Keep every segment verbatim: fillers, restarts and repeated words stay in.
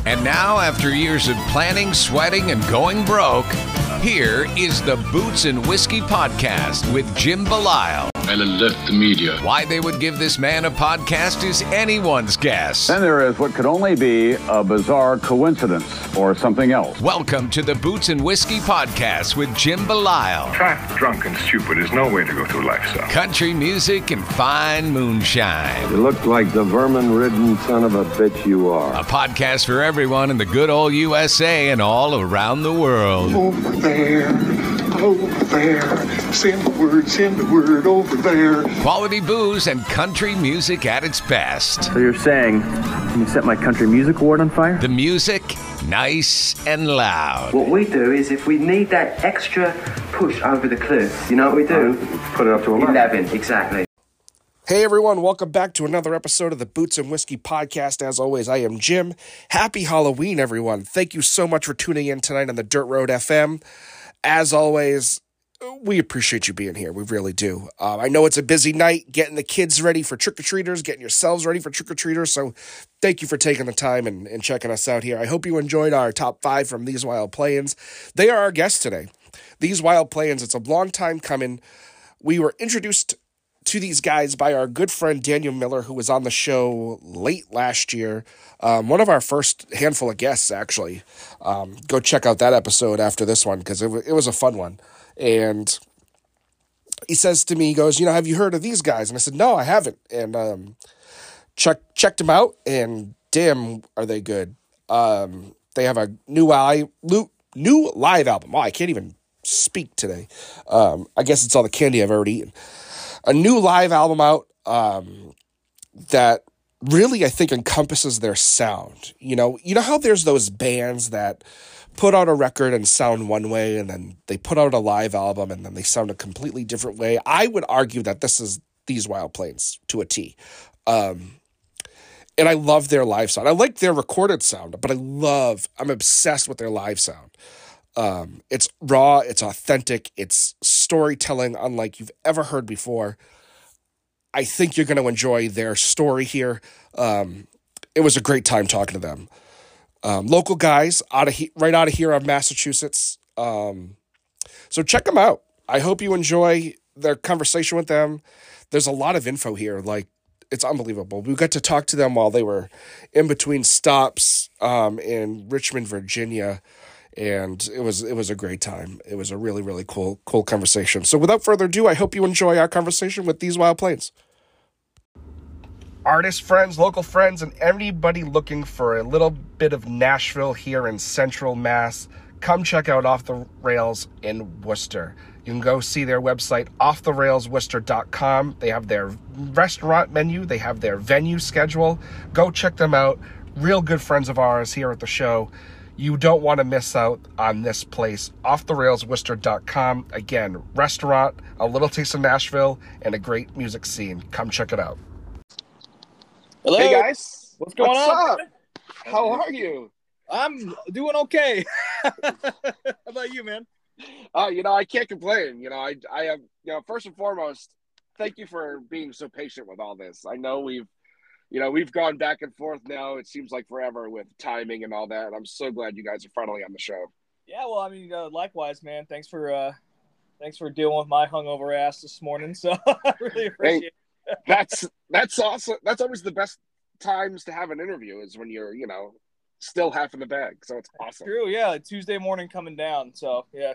And now, after years of planning, sweating, and going broke, here is the Boots and Whiskey Podcast with Jim Belisle. I'll alert the media. Why they would give this man a podcast is anyone's guess. Then there is what could only be a bizarre coincidence or something else. Welcome to the Boots and Whiskey Podcast with Jim Belisle. Fat, drunk, and stupid is no way to go through life, son. Country music and fine moonshine. You look like the vermin-ridden son of a bitch you are. A podcast for everyone in the good old U S A and all around the world. Over there, over there, send the word, send the word over there. Quality booze and country music at its best. So you're saying, can you set my country music award on fire? The music, nice and loud. What we do is if we need that extra push over the cliff, you know what we do? Uh, put it up to eleven. eleven, exactly. Hey everyone, welcome back to another episode of the Boots and Whiskey Podcast. As always, I am Jim. Happy Halloween, everyone. Thank you so much for tuning in tonight on the Dirt Road F M. As always, we appreciate you being here. We really do. Uh, I know it's a busy night, getting the kids ready for trick-or-treaters, getting yourselves ready for trick-or-treaters, so thank you for taking the time and, and checking us out here. I hope you enjoyed our top five from These Wild Play-ins. They are our guests today. These Wild Play-ins, it's a long time coming. We were introduced to these guys by our good friend Daniel Miller, who was on the show late last year. Um, one of our first handful of guests, actually. Um, go check out that episode after this one, because it, w- it was a fun one. And he says to me, he goes, you know, have you heard of these guys? And I said, no, I haven't. And um, check, checked them out, and damn, are they good. Um, they have a new, li- new live album. Wow, I can't even speak today. Um, I guess it's all the candy I've already eaten. A new live album out um, that really, I think, encompasses their sound. You know, you know how there's those bands that put out a record and sound one way, and then they put out a live album and then they sound a completely different way? I would argue that this is These Wild Play-ins to a T. Um, and I love their live sound. I like their recorded sound, but I love, I'm obsessed with their live sound. Um, it's raw, it's authentic, it's storytelling unlike you've ever heard before. I think you're going to enjoy their story here. Um, it was a great time talking to them. Um, local guys out of he- right out of here of Massachusetts. Um, so check them out. I hope you enjoy their conversation with them. There's a lot of info here. Like, it's unbelievable. We got to talk to them while they were in between stops um, in Richmond, Virginia. And it was it was a great time. It was a really, really cool, cool conversation. So without further ado, I hope you enjoy our conversation with These Wild Play-ins. Artist friends, local friends, and anybody looking for a little bit of Nashville here in Central Mass, come check out Off the Rails in Worcester. You can go see their website, off the rails worcester dot com. They have their restaurant menu. They have their venue schedule. Go check them out. Real good friends of ours here at the show. You don't want to miss out on this place, off the rails worcester dot com. Again, restaurant, a little taste of Nashville, and a great music scene. Come check it out. Hello. Hey, guys. What's going What's on? Up? How are you? I'm doing okay. How about you, man? Uh, you know, I can't complain. You know, I, I am, you know, first and foremost, thank you for being so patient with all this. I know we've, You know, we've gone back and forth now. It seems like forever with timing and all that. And I'm so glad you guys are finally on the show. Yeah, well, I mean, uh, likewise, man. Thanks for uh, thanks for dealing with my hungover ass this morning. So I really appreciate hey, it. that's that's also that's always the best times to have an interview is when you're, you know, still half in the bag. So it's awesome. True, yeah. Tuesday morning coming down. So yeah.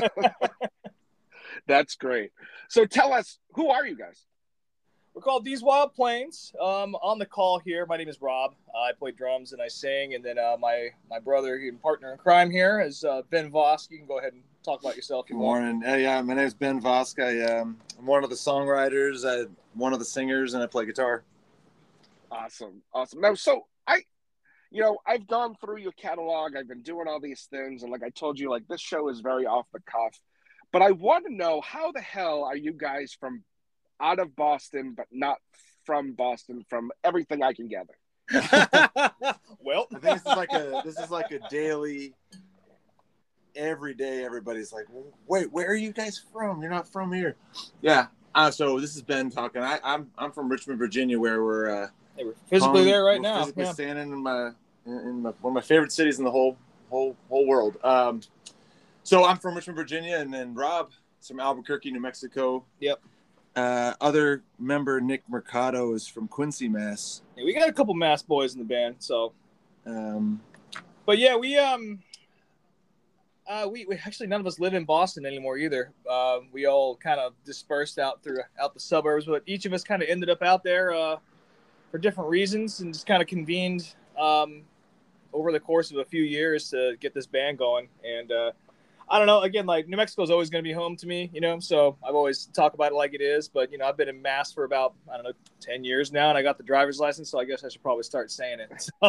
That's great. So tell us, who are you guys? We're called These Wild Play-ins. Um, on the call here, my name is Rob. Uh, I play drums and I sing. And then uh, my my brother and partner in crime here is uh, Ben Vosk. You can go ahead and talk about yourself. If you Good morning. Uh, yeah, my name is Ben Vosk. I, um, I'm one of the songwriters, I'm one of the singers, and I play guitar. Awesome. Awesome. Now, so I, you know, I've gone through your catalog. I've been doing all these things. And like I told you, like this show is very off the cuff. But I want to know, how the hell are you guys from out of Boston, but not from Boston, from everything I can gather? Well, I think this is like a this is like a daily. Every day, everybody's like, "Wait, where are you guys from? You're not from here." Yeah. Uh, so this is Ben talking. I, I'm I'm from Richmond, Virginia, where we're uh, hey, we're physically home, there right we're now. Physically yeah. standing in my in, in my, one of my favorite cities in the whole whole whole world. Um, so I'm from Richmond, Virginia, and then Rob is from Albuquerque, New Mexico. Yep. Uh, other member Nick Mercado is from Quincy, Mass. Yeah, we got a couple Mass boys in the band, so. Um, but yeah, we um, uh, we, we actually none of us live in Boston anymore either. Um, we all kind of dispersed out through out the suburbs, but each of us kind of ended up out there uh, for different reasons, and just kind of convened um, over the course of a few years to get this band going. And uh, I don't know, again, like New Mexico is always going to be home to me, you know, so I've always talked about it like it is. But, you know, I've been in Mass for about, I don't know, ten years now, and I got the driver's license, so I guess I should probably start saying it. So,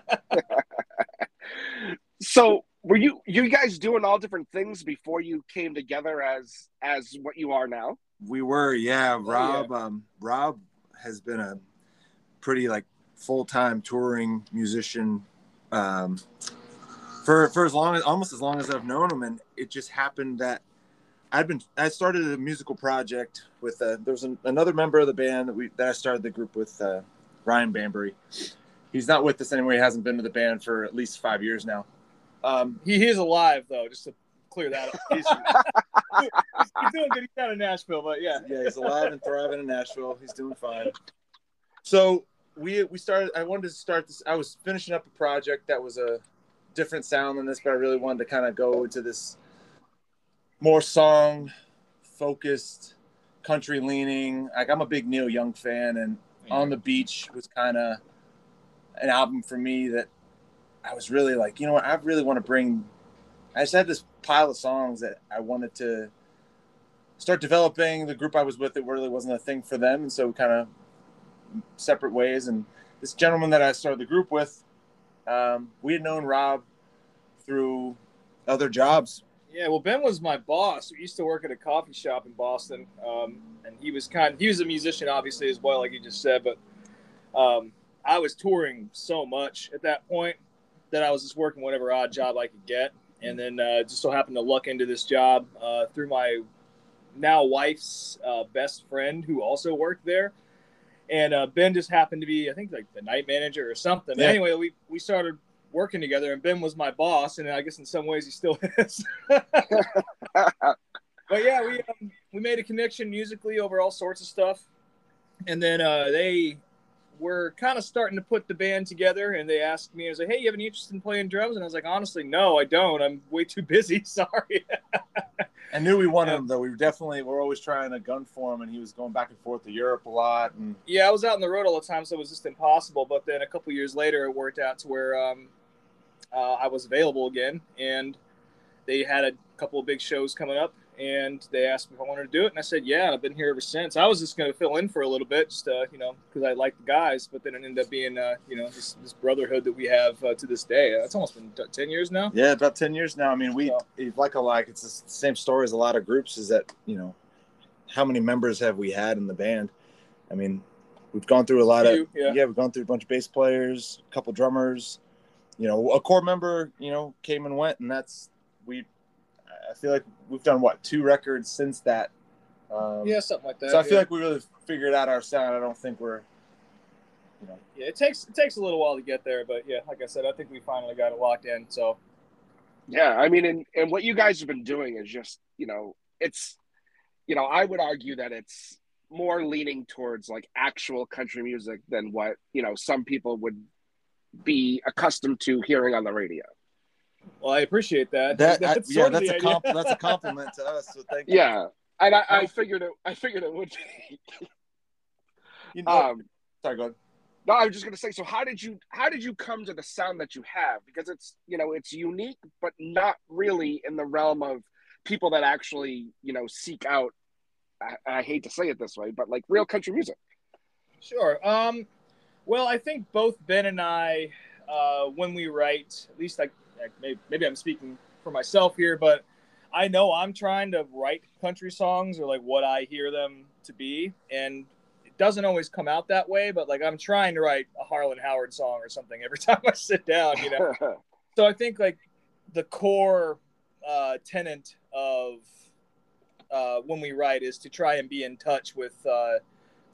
so were you you guys doing all different things before you came together as as what you are now? We were, yeah. Rob, oh, yeah. Um, Rob has been a pretty like full-time touring musician um, for for as long as almost as long as I've known him, and it just happened that I'd been I started a musical project with uh, there was an, another member of the band that we that I started the group with, uh, Ryan Banbury. He's not with us anymore. He hasn't been to the band for at least five years now. Um, he, he is alive though, just to clear that up. He's, he's doing good. He's down in Nashville, but yeah, yeah, he's alive and thriving in Nashville. He's doing fine. So we we started. I wanted to start this. I was finishing up a project that was a different sound than this, but I really wanted to kind of go into this more song focused, country leaning. Like I'm a big Neil Young fan, and yeah. On the Beach was kind of an album for me that I was really like, you know what, I really want to bring. I just had this pile of songs that I wanted to start developing. The group I was with, it really wasn't a thing for them, and so we kind of separate ways. And this gentleman that I started the group with, um, we had known Rob through other jobs. Yeah, well, Ben was my boss. We used to work at a coffee shop in Boston, um, and he was kind of, he was a musician, obviously, as well, like you just said, but um, I was touring so much at that point that I was just working whatever odd job I could get, and then uh, just so happened to luck into this job uh, through my now wife's uh, best friend who also worked there. And uh, Ben just happened to be, I think, like the night manager or something. Yeah. Anyway, we, we started working together, and Ben was my boss, and I guess in some ways he still is. But yeah, we um, we made a connection musically over all sorts of stuff. And then uh, they were kind of starting to put the band together, and they asked me, I was like, hey, you have any interest in playing drums? And I was like, honestly, no, I don't. I'm way too busy. Sorry. I knew we wanted him, though. We definitely were always trying to gun for him, and he was going back and forth to Europe a lot. And yeah, I was out on the road all the time, so it was just impossible. But then a couple years later, it worked out to where um, uh, I was available again, and they had a couple of big shows coming up, and they asked me if I wanted to do it, and I said, yeah, and I've been here ever since. I was just going to fill in for a little bit, just, uh, you know, because I like the guys, but then it ended up being, uh, you know, this, this brotherhood that we have uh, to this day. It's almost been ten years now. Yeah, about ten years now. I mean, we, so, like a like, it's the same story as a lot of groups, is that, you know, how many members have we had in the band? I mean, we've gone through a lot of, you, yeah. yeah, we've gone through a bunch of bass players, a couple drummers, you know, a core member, you know, came and went, and that's, we, I feel like we've done, what, two records since that. Um, yeah, something like that. So I feel yeah. like we really figured out our sound. I don't think we're, you know. Yeah, it takes it takes a little while to get there, but yeah, like I said, I think we finally got it locked in. So. Yeah, I mean, and, and what you guys have been doing is just, you know, it's, you know, I would argue that it's more leaning towards like actual country music than what, you know, some people would be accustomed to hearing on the radio. Well, I appreciate that. That that's I, yeah, that's a comp- that's a compliment to us. So thank you. Yeah, and I, I figured it. I figured it would be. You know, um, sorry, go ahead. No, I was just gonna say. So, how did you how did you come to the sound that you have? Because it's, you know, it's unique, but not really in the realm of people that actually, you know, seek out. I, I hate to say it this way, but like real country music. Sure. Um. Well, I think both Ben and I, uh, when we write, at least like. Maybe, maybe I'm speaking for myself here, but I know I'm trying to write country songs or like what I hear them to be. And it doesn't always come out that way, but like I'm trying to write a Harlan Howard song or something every time I sit down, you know? So I think like the core uh, tenet of uh, when we write is to try and be in touch with uh, the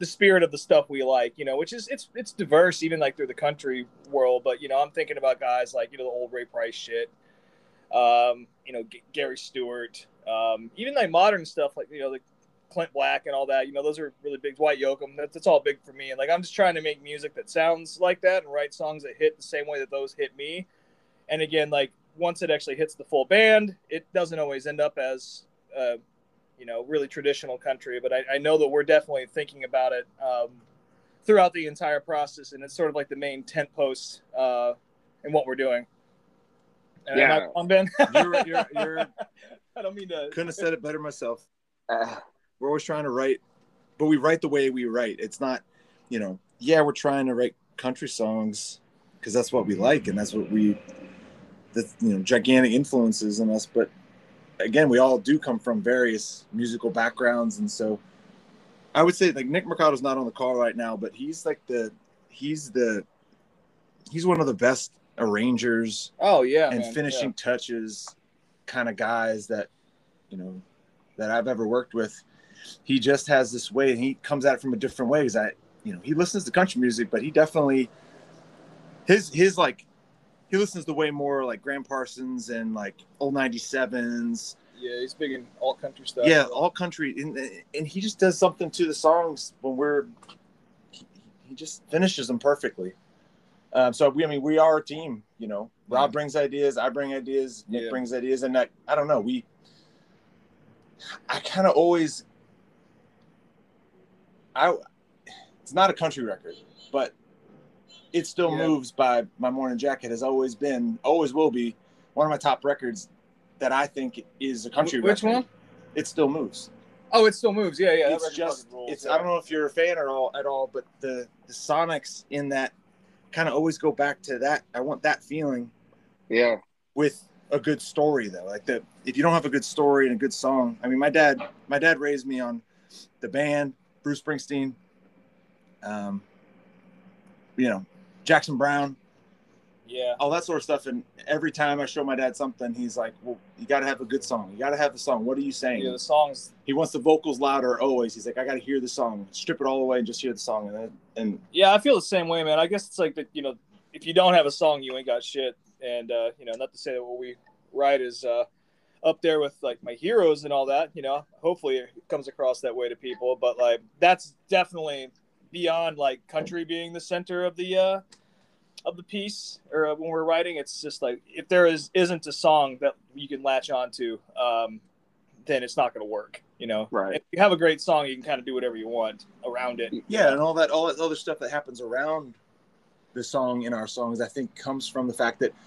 the spirit of the stuff we like, you know, which is it's it's diverse even like through the country world. But you know, I'm thinking about guys like you know the old Ray Price shit, um, you know G- Gary Stewart, um, even like modern stuff like you know the Clint Black and all that. You know, those are really big. Dwight Yoakam, that's, that's all big for me. And like I'm just trying to make music that sounds like that and write songs that hit the same way that those hit me. And again, like once it actually hits the full band, it doesn't always end up as uh, you know, really traditional country, but I, I know that we're definitely thinking about it um, throughout the entire process, and it's sort of like the main tent post uh, in what we're doing. And yeah, on Ben. you're, you're, you're, I don't mean to. Couldn't have said it better myself. Uh, we're always trying to write, but we write the way we write. It's not, you know, yeah, we're trying to write country songs because that's what we like, and that's what we, the you know, gigantic influences in us, but. Again, we all do come from various musical backgrounds, and so I would say like Nick Mercado's not on the call right now, but he's like the he's the he's one of the best arrangers. Oh yeah, and man. finishing yeah. touches kind of guys that you know that I've ever worked with. He just has this way, and he comes at it from a different way. Because I, you know, he listens to country music, but he definitely his his like. He listens to way more like Graham Parsons and like old ninety-sevens. Yeah, he's big in alt country stuff. Yeah, all country, and, and he just does something to the songs when we're. He, he just finishes them perfectly. Um, so we, I mean, we are a team. You know, Rob brings ideas, I bring ideas, Nick yeah. brings ideas, and I, I don't know. We. I kind of always. I. It's not a country record, but. It Still yeah. Moves by My Morning Jacket has always been, always will be, one of my top records that I think is a country Which record. one? It Still Moves. Oh, It Still Moves. Yeah, yeah. It's just, rules, it's. Yeah. I don't know if you're a fan or all at all, but the, the sonics in that kind of always go back to that. I want that feeling. Yeah. With a good story though, like the if you don't have a good story and a good song. I mean, my dad, my dad raised me on the band, Bruce Springsteen. Um, you know. Jackson Brown, yeah, all that sort of stuff. And every time I show my dad something, he's like, "Well, you got to have a good song. You got to have the song. What are you saying?" Yeah, the songs. He wants the vocals louder always. He's like, "I got to hear the song. Strip it all away and just hear the song." And then, and yeah, I feel the same way, man. I guess it's like that. You know, if you don't have a song, you ain't got shit. And uh, you know, not to say that what we write is uh, up there with like my heroes and all that. You know, hopefully it comes across that way to people. But like, that's definitely. Beyond like country being the center of the uh, of the piece, or uh, when we're writing, it's just like if there is isn't a song that you can latch onto, um, then it's not going to work. You know, right? If you have a great song, you can kind of do whatever you want around it. Yeah, and all that all that other stuff that happens around the song in our songs, I think, comes from the fact that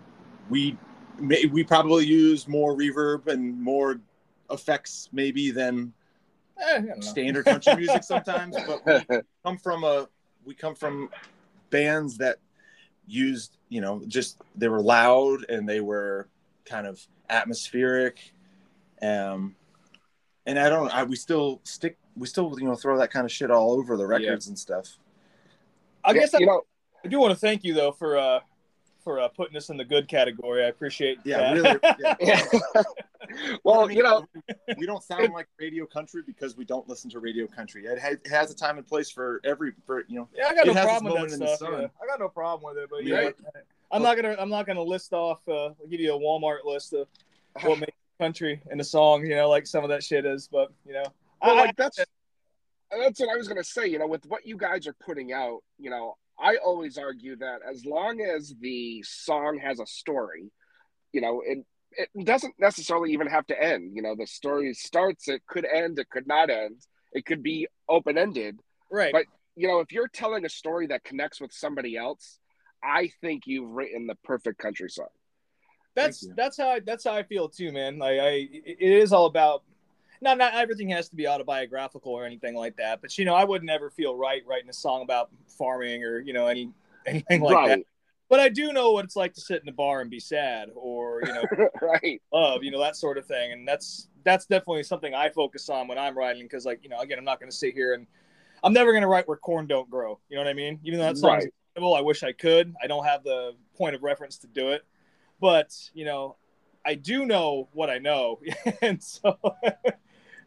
we we probably use more reverb and more effects maybe than. Eh, standard country music sometimes, but we come from a we come from bands that used, you know, just they were loud and they were kind of atmospheric, um, and I don't, I we still stick, we still you know throw that kind of shit all over the records yeah. and stuff. I yeah, guess I, you know, I do want to thank you though for uh for uh, putting us in the good category. I appreciate. Yeah, that. really. Yeah. Well, you know, we don't sound like radio country because we don't listen to radio country. It has, it has a time and place for every, for you know. Yeah, I got no problem with that stuff. Yeah. I got no problem with it, but yeah, right. I'm not gonna, I'm not gonna list off. Uh, I'll give you a Walmart list of what makes country in a song. You know, like some of that shit is, but you know, well, I, like that's that's what I was gonna say. You know, with what you guys are putting out, you know, I always argue that as long as the song has a story, you know, it. It doesn't necessarily even have to end. You know, the story starts, it could end, it could not end. It could be open-ended. Right. But, you know, if you're telling a story that connects with somebody else, I think you've written the perfect country song. That's that's how I, that's how I feel too, man. Like I, it is all about not not everything has to be autobiographical or anything like that. But you know, I would never feel right writing a song about farming or you know any anything like right. that. But I do know what it's like to sit in a bar and be sad, or you know, right. love, you know, that sort of thing. And that's that's definitely something I focus on when I'm writing, because, like, you know, again, I'm not going to sit here and I'm never going to write where corn don't grow. You know what I mean? Even though that song's right. incredible, I wish I could. I don't have the point of reference to do it, but you know, I do know what I know, and so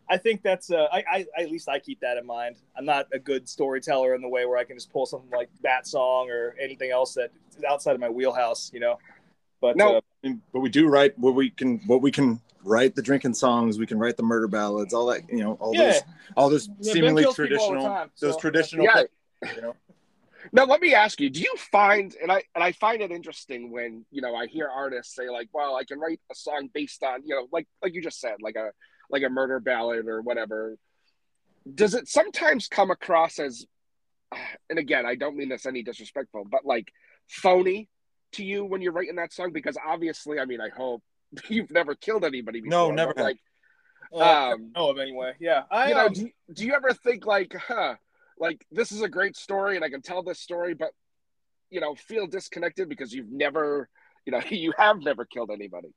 I think that's uh, I, I at least I keep that in mind. I'm not a good storyteller in the way where I can just pull something like that song or anything else that is outside of my wheelhouse, you know. But no, uh, I mean, but we do write what we can. What we can write the drinking songs. We can write the murder ballads. All that, you know, all Yeah. those, all those Yeah, Ben seemingly kills people all the traditional, time, those so- traditional. Yeah. You know. Now, let me ask you: do you find, and I and I find it interesting when you know I hear artists say like, "Well, I can write a song based on you know, like like you just said, like a like a murder ballad or whatever." Does it sometimes come across as, and again, I don't mean this any disrespectful, but like phony to you when you're writing that song? Because obviously, I mean, I hope you've never killed anybody before. No, never but, like, well, I um, know of anyway. Yeah, I you know, um, do, do you ever think like, huh, like this is a great story and I can tell this story, but you know, feel disconnected because you've never, you know, you have never killed anybody.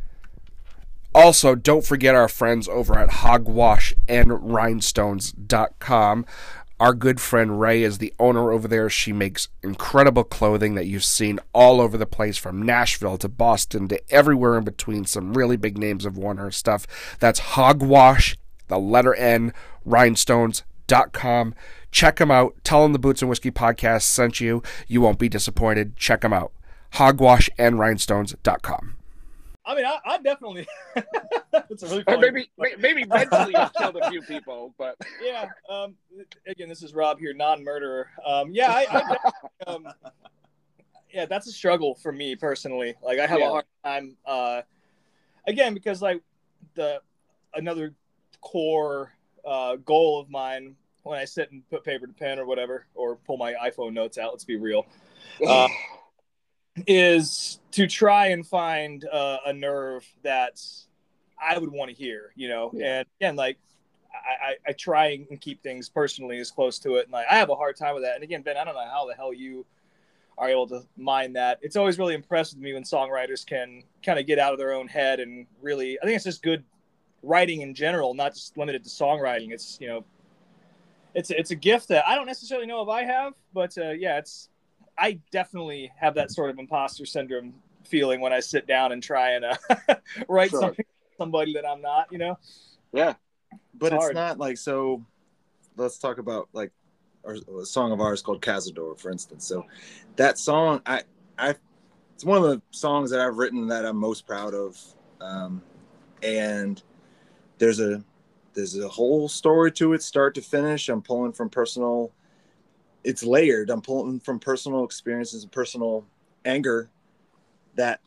Also, don't forget our friends over at hogwash and rhinestones dot com. Our good friend Ray is the owner over there. She makes incredible clothing that you've seen all over the place, from Nashville to Boston to everywhere in between. Some really big names have worn her stuff. That's Hogwash, the letter N, rhinestones dot com. Check them out. Tell them the Boots and Whiskey podcast sent you. You won't be disappointed. Check them out. hogwash and rhinestones dot com. I mean, I, I definitely. It's a really funny, maybe maybe mentally you've killed a few people, but yeah. Um, again, this is Rob here, non-murderer. Um, yeah, I, I definitely, um, yeah, that's a struggle for me personally. Like, I have Yeah. a hard time. Uh, again, because like the another core uh, goal of mine when I sit and put paper to pen or whatever, or pull my iPhone notes out. Let's be real. Uh, is to try and find uh, a nerve that I would want to hear, you know, Yeah. and again, like I, I, I try and keep things personally as close to it. And like, I have a hard time with that. And again, Ben, I don't know how the hell you are able to mind that. It's always really impressed with me when songwriters can kind of get out of their own head and really, I think it's just good writing in general, not just limited to songwriting. It's, you know, it's, it's a gift that I don't necessarily know if I have, but uh, yeah, it's, I definitely have that sort of imposter syndrome feeling when I sit down and try and uh, write Sure. something for somebody that I'm not, you know? yeah. But It's it's hard. not like, so let's talk about like our, a song of ours called Cazador, for instance. So that song, I, I, it's one of the songs that I've written that I'm most proud of. Um, and there's a, there's a whole story to it, start to finish. I'm pulling from personal, it's layered. I'm pulling from personal experiences and personal anger that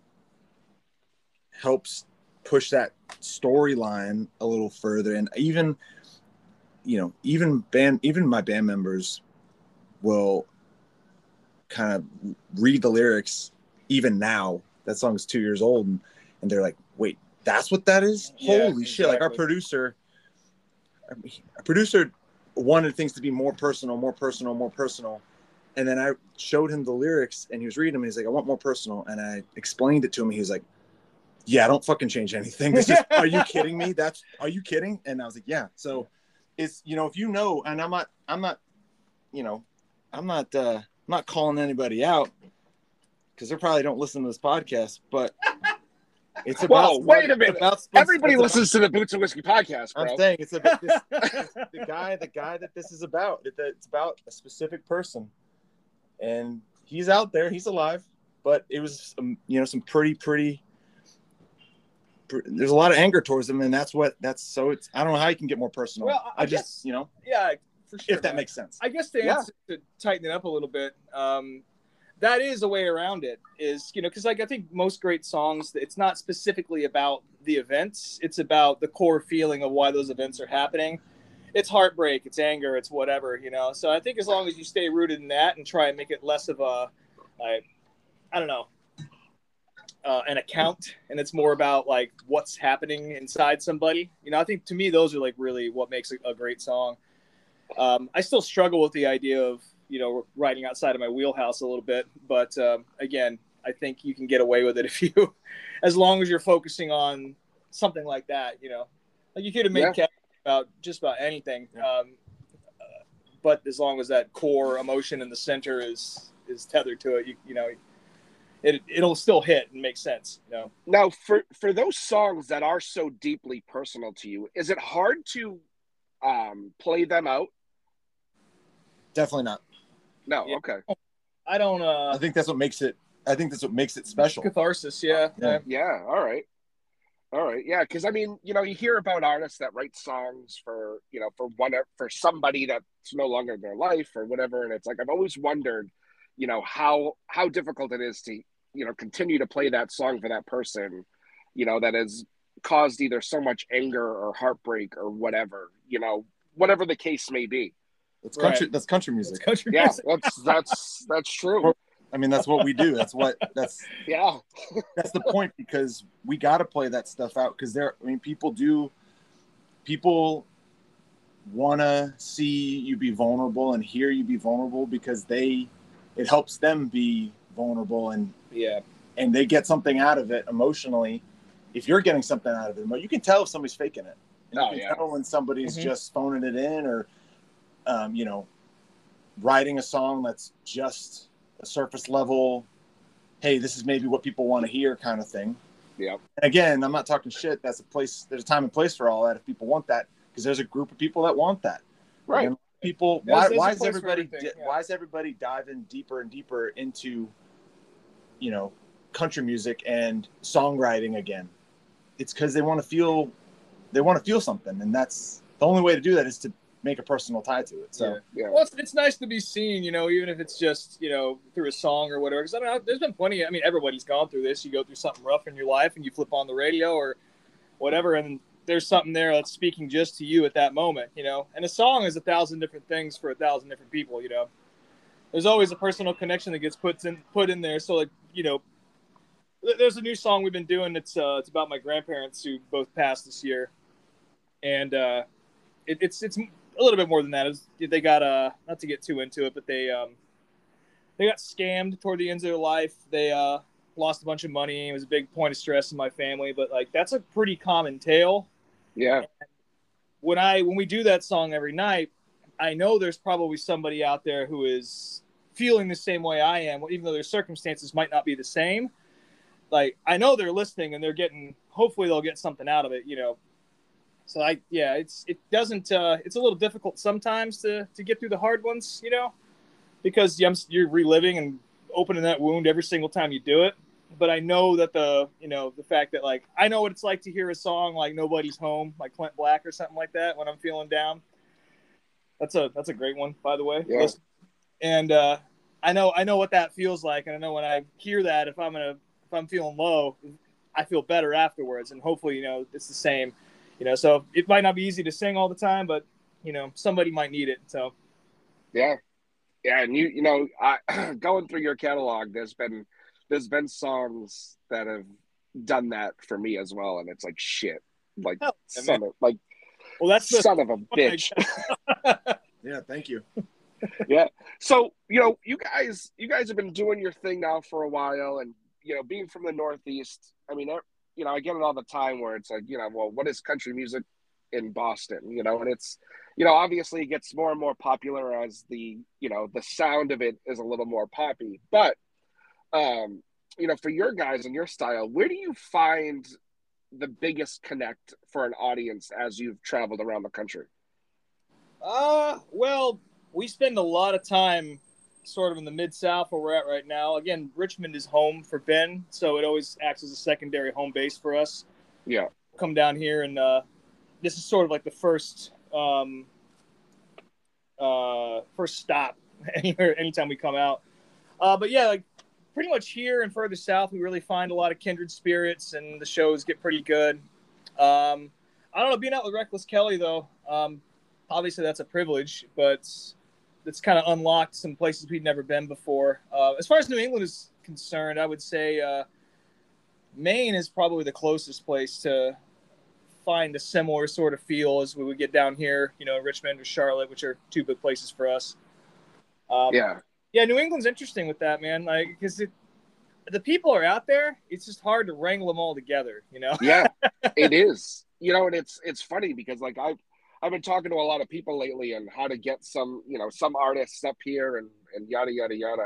helps push that storyline a little further. And even, you know, even band, even my band members will kind of read the lyrics even now. That song is two years old. And, and they're like, wait, that's what that is? Yeah, Holy shit. Like our exactly. producer, our producer wanted things to be more personal, more personal, more personal. And then I showed him the lyrics and he was reading them and he's like, I want more personal. And I explained it to him. He was like, yeah, don't fucking change anything. This is, are you kidding me? That's, are you kidding? And I was like, yeah. So it's, you know, if you know, and I'm not, I'm not, you know, I'm not, uh, I'm not calling anybody out because they probably don't listen to this podcast, but it's about, Whoa, wait a minute. About, Everybody it's listens to the Boots and Whiskey podcast, bro. I'm saying it's about this, the guy, the guy that this is about. It, it's about a specific person, and he's out there. He's alive, but it was, um, you know, some pretty, pretty. Pr- there's a lot of anger towards him, and that's what that's. So it's. I don't know how you can get more personal. Well, I I, just, guess- you know, Yeah, for sure. if that man. makes sense. I guess the Yeah. answer to tighten it up a little bit, um, that is a way around it. Is, you know, because like I think most great songs, it's not specifically about the events; it's about the core feeling of why those events are happening. It's heartbreak, it's anger, it's whatever, you know. So I think as long as you stay rooted in that and try and make it less of a, I, I don't know, uh, an account, and it's more about like what's happening inside somebody. You know, I think to me those are like really what makes a, a great song. Um, I still struggle with the idea of, you know, writing outside of my wheelhouse a little bit, but um, again, I think you can get away with it if you, as long as you're focusing on something like that, you know, like you could have made Yeah. Cat about just about anything, um, uh, but as long as that core emotion in the center is is tethered to it, you you know, it it'll still hit and make sense. You know. Now, for for those songs that are so deeply personal to you, is it hard to um, play them out? Definitely not. No. Yeah. Okay. I don't. Uh, I think that's what makes it. I think that's what makes it special. Catharsis. Yeah. Yeah. Yeah. All right. All right. Yeah. Because I mean, you know, you hear about artists that write songs for, you know, for one for somebody that's no longer in their life or whatever, and it's like I've always wondered, you know, how how difficult it is to, you know, continue to play that song for that person, you know, that has caused either so much anger or heartbreak or whatever, you know, whatever the case may be. That's country. Right. That's country music. It's country Yeah, music. that's that's that's true. I mean, that's what we do. That's what that's Yeah. that's the point, because we got to play that stuff out, because there. I mean, people do. People want to see you be vulnerable and hear you be vulnerable, because they, it helps them be vulnerable, and Yeah. and they get something out of it emotionally. If you're getting something out of it, you can tell if somebody's faking it. And Oh, you can yeah. tell when somebody's Mhm. just phoning it in, or, um, you know, writing a song that's just a surface level, hey, this is maybe what people want to hear kind of thing. Yeah. And again, I'm not talking shit. That's a place, there's a time and place for all that if people want that, because there's a group of people that want that. Right. And people, There's- why, there's a why is place for everybody, everything, di- yeah. why is everybody diving deeper and deeper into, you know, country music and songwriting again? It's because they want to feel, they want to feel something. And that's the only way to do that, is to make a personal tie to it. So, Yeah. Yeah. Well, it's, it's nice to be seen, you know, even if it's just, you know, through a song or whatever. Because I don't know, there's been plenty. I mean, everybody's gone through this. You go through something rough in your life, and you flip on the radio or whatever, and there's something there that's speaking just to you at that moment, you know. And a song is a thousand different things for a thousand different people, you know. There's always a personal connection that gets put in put in there. So, like, you know, there's a new song we've been doing. It's uh, it's about my grandparents who both passed this year, and uh, it, it's it's. a little bit more than that. Is they got uh not to get too into it, but they um they got scammed toward the ends of their life. They uh lost a bunch of money. It was a big point of stress in my family, but like that's a pretty common tale. Yeah. When I when we do that song every night, I know there's probably somebody out there who is feeling the same way I am, even though their circumstances might not be the same. Like, I know they're listening and they're getting, hopefully they'll get something out of it, you know. So I, yeah, it's, it doesn't, uh, it's a little difficult sometimes to, to get through the hard ones, you know, because you're reliving and opening that wound every single time you do it. But I know that the, you know, the fact that, like, I know what it's like to hear a song like Nobody's Home, like Clint Black or something like that when I'm feeling down. That's a, that's a great one, by the way. Yeah. And, uh, I know, I know what that feels like. And I know when I hear that, if I'm going to, if I'm feeling low, I feel better afterwards. And hopefully, you know, it's the same. You know, so it might not be easy to sing all the time, but, you know, somebody might need it. So, yeah. Yeah. And you, you know, I, going through your catalog, there's been, there's been songs that have done that for me as well. And it's like, shit, like, oh, son of, like, well, that's the son of a bitch. yeah. Thank you. Yeah. So, you know, you guys, you guys have been doing your thing now for a while, and, you know, being from the Northeast, I mean, you know, I get it all the time where it's like, you know, well, what is country music in Boston? You know, and it's, you know, obviously it gets more and more popular as the, you know, the sound of it is a little more poppy. But, um, you know, for your guys and your style, where do you find the biggest connect for an audience as you've traveled around the country? Uh, well, we spend a lot of time sort of in the Mid-South where we're at right now. Again, Richmond is home for Ben, so it always acts as a secondary home base for us. Yeah. Come down here, and uh, this is sort of like the first um, uh, first stop anywhere, anytime we come out. Uh, but yeah, like pretty much here and further south, we really find a lot of kindred spirits, and the shows get pretty good. Um, I don't know, being out with Reckless Kelly, though, um, obviously that's a privilege, but it's kind of unlocked some places we'd never been before. Uh, as far as New England is concerned, I would say uh, Maine is probably the closest place to find a similar sort of feel as we would get down here, you know, Richmond or Charlotte, which are two big places for us. Um, yeah. Yeah, New England's interesting with that, man. Like, because the people are out there. It's just hard to wrangle them all together, you know? Yeah, it is. You know, and it's it's funny because, like, I've, I've been talking to a lot of people lately on how to get some, you know, some artists up here and, and yada, yada, yada.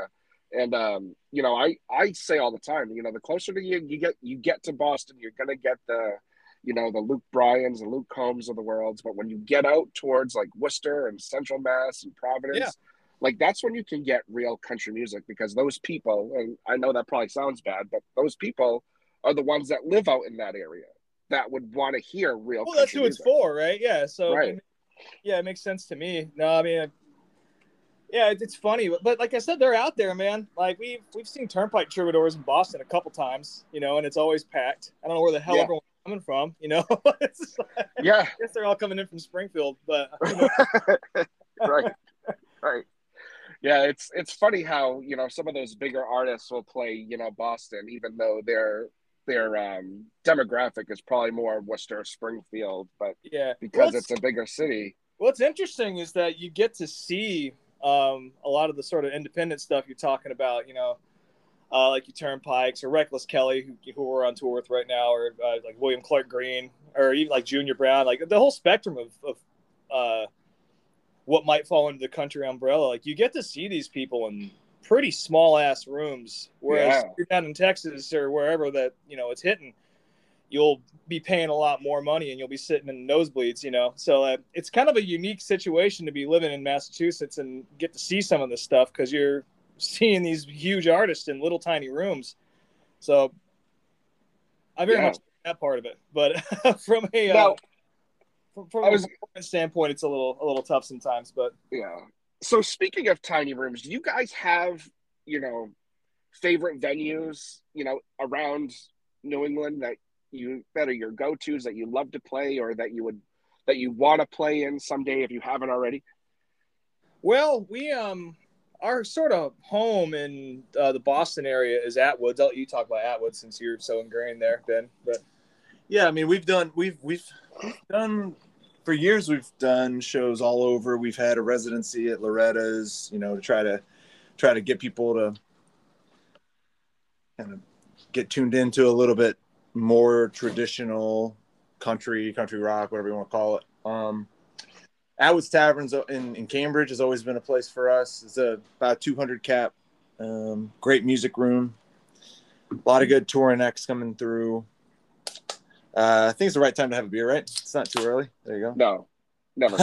And um, you know, I I say all the time, you know, the closer to you you get you get to Boston, you're gonna get the, you know, the Luke Bryans and Luke Combs of the world. But when you get out towards like Worcester and Central Mass and Providence, Yeah. like that's when you can get real country music, because those people, and I know that probably sounds bad, but those people are the ones that live out in that area that would want to hear real Well, that's country who it's music. for, right? Yeah. So, Right. I mean, yeah, it makes sense to me. No, I mean, yeah, it- it's funny, but, but like I said, they're out there, man. Like we've we've seen Turnpike Troubadours in Boston a couple times, you know, and it's always packed. I don't know where the hell Yeah. everyone's coming from, you know. It's like, Yeah. I guess they're all coming in from Springfield, but you know. Right. Right. Yeah, it's it's funny how, you know, some of those bigger artists will play, you know, Boston, even though their their um, demographic is probably more Worcester, Springfield, but Yeah, because Well, it's a bigger city. What's interesting is that you get to see um, a lot of the sort of independent stuff you're talking about, you know, uh, like your Turnpikes or Reckless Kelly, who, who we're on tour with right now, or uh, like William Clark Green, or even like Junior Brown, like the whole spectrum of, of uh, what might fall into the country umbrella. Like you get to see these people in pretty small ass rooms, whereas Yeah. if you're down in Texas or wherever that, you know, it's hitting, you'll be paying a lot more money and you'll be sitting in nosebleeds, you know? So uh, it's kind of a unique situation to be living in Massachusetts and get to see some of this stuff, because you're seeing these huge artists in little tiny rooms. So I very Yeah. much like that part of it, but from a, Now, uh, from, from I a was- performance standpoint, it's a little, a little tough sometimes, but Yeah. So speaking of tiny rooms, do you guys have, you know, favorite venues, you know, around New England that you that are your go-tos, that you love to play, or that you would that you want to play in someday if you haven't already? Well, we um our sort of home in uh, the Boston area is Atwoods. I'll let you talk about Atwoods since you're so ingrained there, Ben. But Yeah, I mean, we've done we've we've we've done for years. We've done shows all over. We've had a residency at Loretta's, you know, to try to try to get people to kind of get tuned into a little bit more traditional country, country rock, whatever you want to call it. Um, Atwood's Taverns in, in Cambridge has always been a place for us. It's a about two hundred cap, um, great music room, a lot of good touring acts coming through. Uh, I think it's the right time to have a beer, right? It's not too early. There you go. No, never.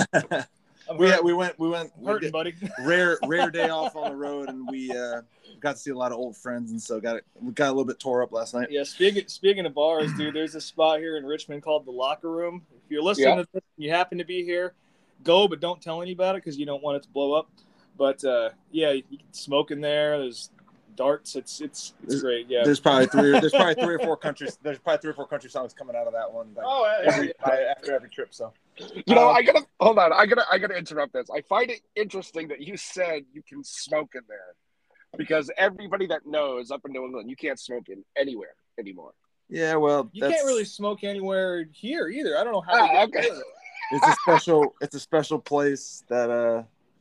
we had, we went we went we hurting, did- buddy. rare rare day off on the road, and we uh, got to see a lot of old friends, and so got it. We got a little bit tore up last night. Yeah, speaking speaking of bars, dude, there's a spot here in Richmond called the Locker Room. If you're listening Yeah. to this and you happen to be here, go, but don't tell anybody about it because you don't want it to blow up. But uh, yeah, you can smoke in there. There's darts. It's it's it's There's- great. Yeah. There's probably three. There's probably three or four country. There's probably three or four country songs coming out of that one. Like, Oh, yeah, every, yeah. after every trip. So You know, Um, I gotta hold on. I gotta I gotta interrupt this. I find it interesting that you said you can smoke in there, because everybody that knows up in New England, you can't smoke in anywhere anymore. yeah, well, You that's, can't really smoke anywhere here either. I don't know how. Ah, they get okay. away with it. It's a special. It's a special place that uh,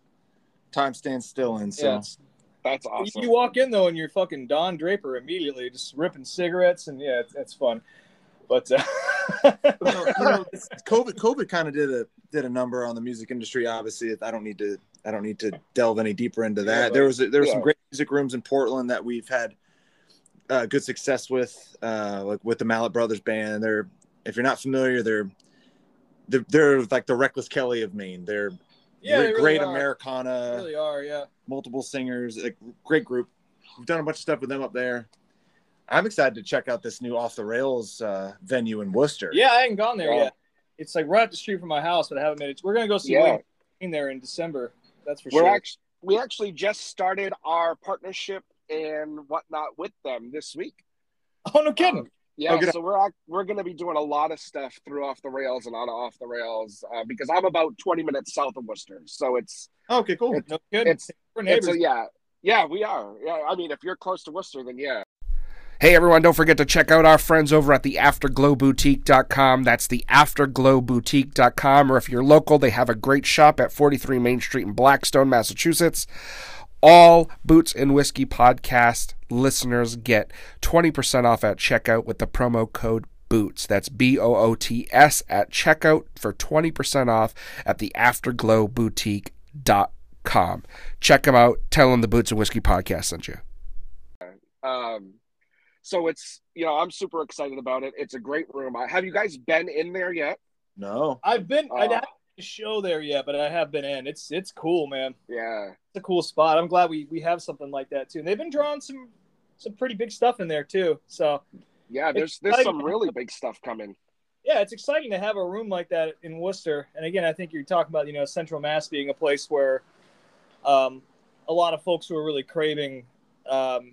time stands still in. So Yeah, it's- That's awesome. You walk in though, and you're fucking Don Draper immediately, just ripping cigarettes, and yeah, it's, it's fun. But uh, Well, you know, it's- COVID COVID kind of did a did a number on the music industry. Obviously, I don't need to I don't need to delve any deeper into Yeah, that. but- there was a, there were yeah. some great music rooms in Portland that we've had uh, good success with, uh, like with the Mallet Brothers band. They're, if you're not familiar, they're they're, they're like the Reckless Kelly of Maine. They're yeah, great, they really great are. Americana, They really are. Yeah. multiple singers, a great group. We've done a bunch of stuff with them up there. I'm excited to check out this new Off the Rails uh, venue in Worcester. Yeah, I ain't gone there Yeah. yet. It's like right up the street from my house, but I haven't made it. We're gonna go see Yeah. William in there in December. That's for We're sure. actually we actually just started our partnership and whatnot with them this week. Oh no, kidding. Um, yeah, Oh, good. so we're ac- we're going to be doing a lot of stuff through Off the Rails and on Off the Rails uh, because I'm about twenty minutes south of Worcester, so it's Okay, cool. no kidding. it's We're it's neighbors. a, yeah yeah we are yeah. I mean, if you're close to Worcester, then yeah. Hey everyone, don't forget to check out our friends over at the afterglow boutique dot com. That's the afterglow boutique dot com, or if you're local, they have a great shop at forty-three Main Street in Blackstone, Massachusetts. All Boots and Whiskey podcast listeners get twenty percent off at checkout with the promo code BOOTS. That's B O O T S at checkout for twenty percent off at the afterglow boutique dot com. Check them out. Tell them the Boots and Whiskey podcast sent you. Um, so it's, you know, I'm super excited about it. It's a great room. Have you guys been in there yet? No. I've been. Uh, I haven't show there yet, but I have been in. It's it's cool, man. Yeah, it's a cool spot. I'm glad we we have something like that too. And they've been drawing some some pretty big stuff in there too. So yeah, there's there's some really big stuff coming. Yeah, it's exciting to have a room like that in Worcester. And again, I think you're talking about, you know, Central Mass being a place where um, a lot of folks who are really craving. Um,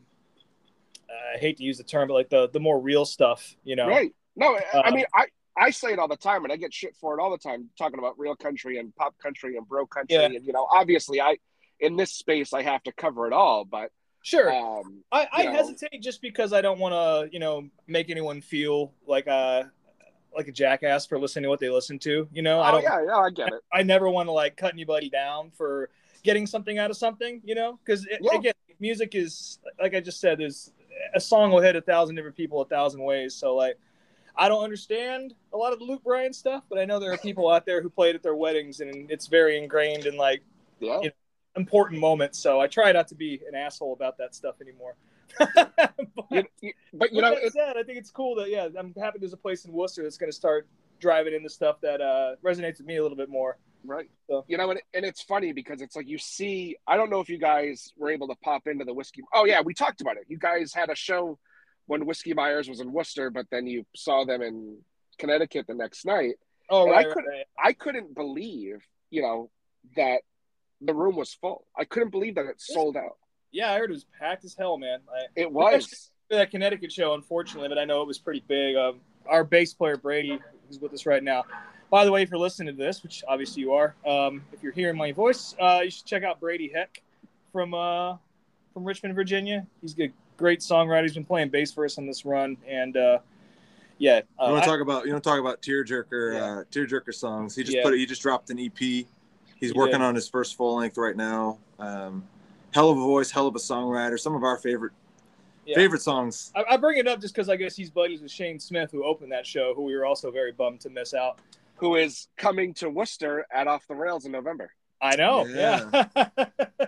I hate to use the term, but like the the more real stuff, you know. Right. No, um, I mean I. I say it all the time, and I get shit for it all the time, talking about real country and pop country and bro country. Yeah. And, you know, obviously I, in this space, I have to cover it all, but sure. Um, I, I know. hesitate just because I don't want to, you know, make anyone feel like a, like a jackass for listening to what they listen to. You know, oh, I don't, yeah, yeah, I get it. I never want to like cut anybody down for getting something out of something, you know, because Yeah. again, music is, like I just said, is a song will hit a thousand different people a thousand ways. So like, I don't understand a lot of the Luke Bryan stuff, but I know there are people out there who played at their weddings, and it's very ingrained in like yeah. you know, important moments. So I try not to be an asshole about that stuff anymore. but you, you, but you know, that it, said, I think it's cool that yeah, I'm happy there's a place in Worcester that's going to start driving into stuff that uh, resonates with me a little bit more. right. So. You know, and, and it's funny because it's like you see. I don't know if you guys were able to pop into the Whiskey. Oh yeah, we talked about it. You guys had a show when Whiskey Myers was in Worcester, but then you saw them in Connecticut the next night. Oh, and right, I couldn't, right, right. I couldn't believe, you know, that the room was full. I couldn't believe that it sold out. Yeah, I heard it was packed as hell, man. I, It was. That Connecticut show, unfortunately, but I know it was pretty big. Um, our bass player, Brady, who's with us right now. By the way, if you're listening to this, which obviously you are, um, if you're hearing my voice, uh, you should check out Brady Heck from uh, from Richmond, Virginia. He's good. Great songwriter. He's been playing bass for us on this run, and uh, yeah. Uh, you want I- to talk about you want to talk about Tearjerker, Yeah. uh, Tearjerker songs. He just Yeah. put he just dropped an E P. He's He working did. on his first full length right now. Um, hell of a voice, hell of a songwriter. Some of our favorite yeah. favorite songs. I, I bring it up just because I guess he's buddies with Shane Smith, who opened that show, who we were also very bummed to miss out. Who is coming to Worcester at Off the Rails in November. I know. Yeah. Yeah.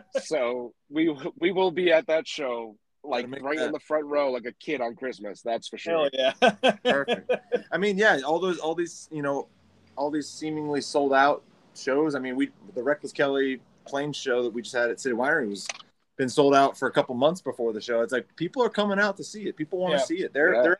So we we will be at that show, like make right that. in the front row, like a kid on Christmas. That's for Hell sure. yeah. Perfect. I mean, yeah, all those, all these, you know, all these seemingly sold out shows. I mean, we the Reckless Kelly Plains show that we just had at City Winery was been sold out for a couple months before the show. It's like people are coming out to see it. People want to Yeah. see it. They're Yeah. they're.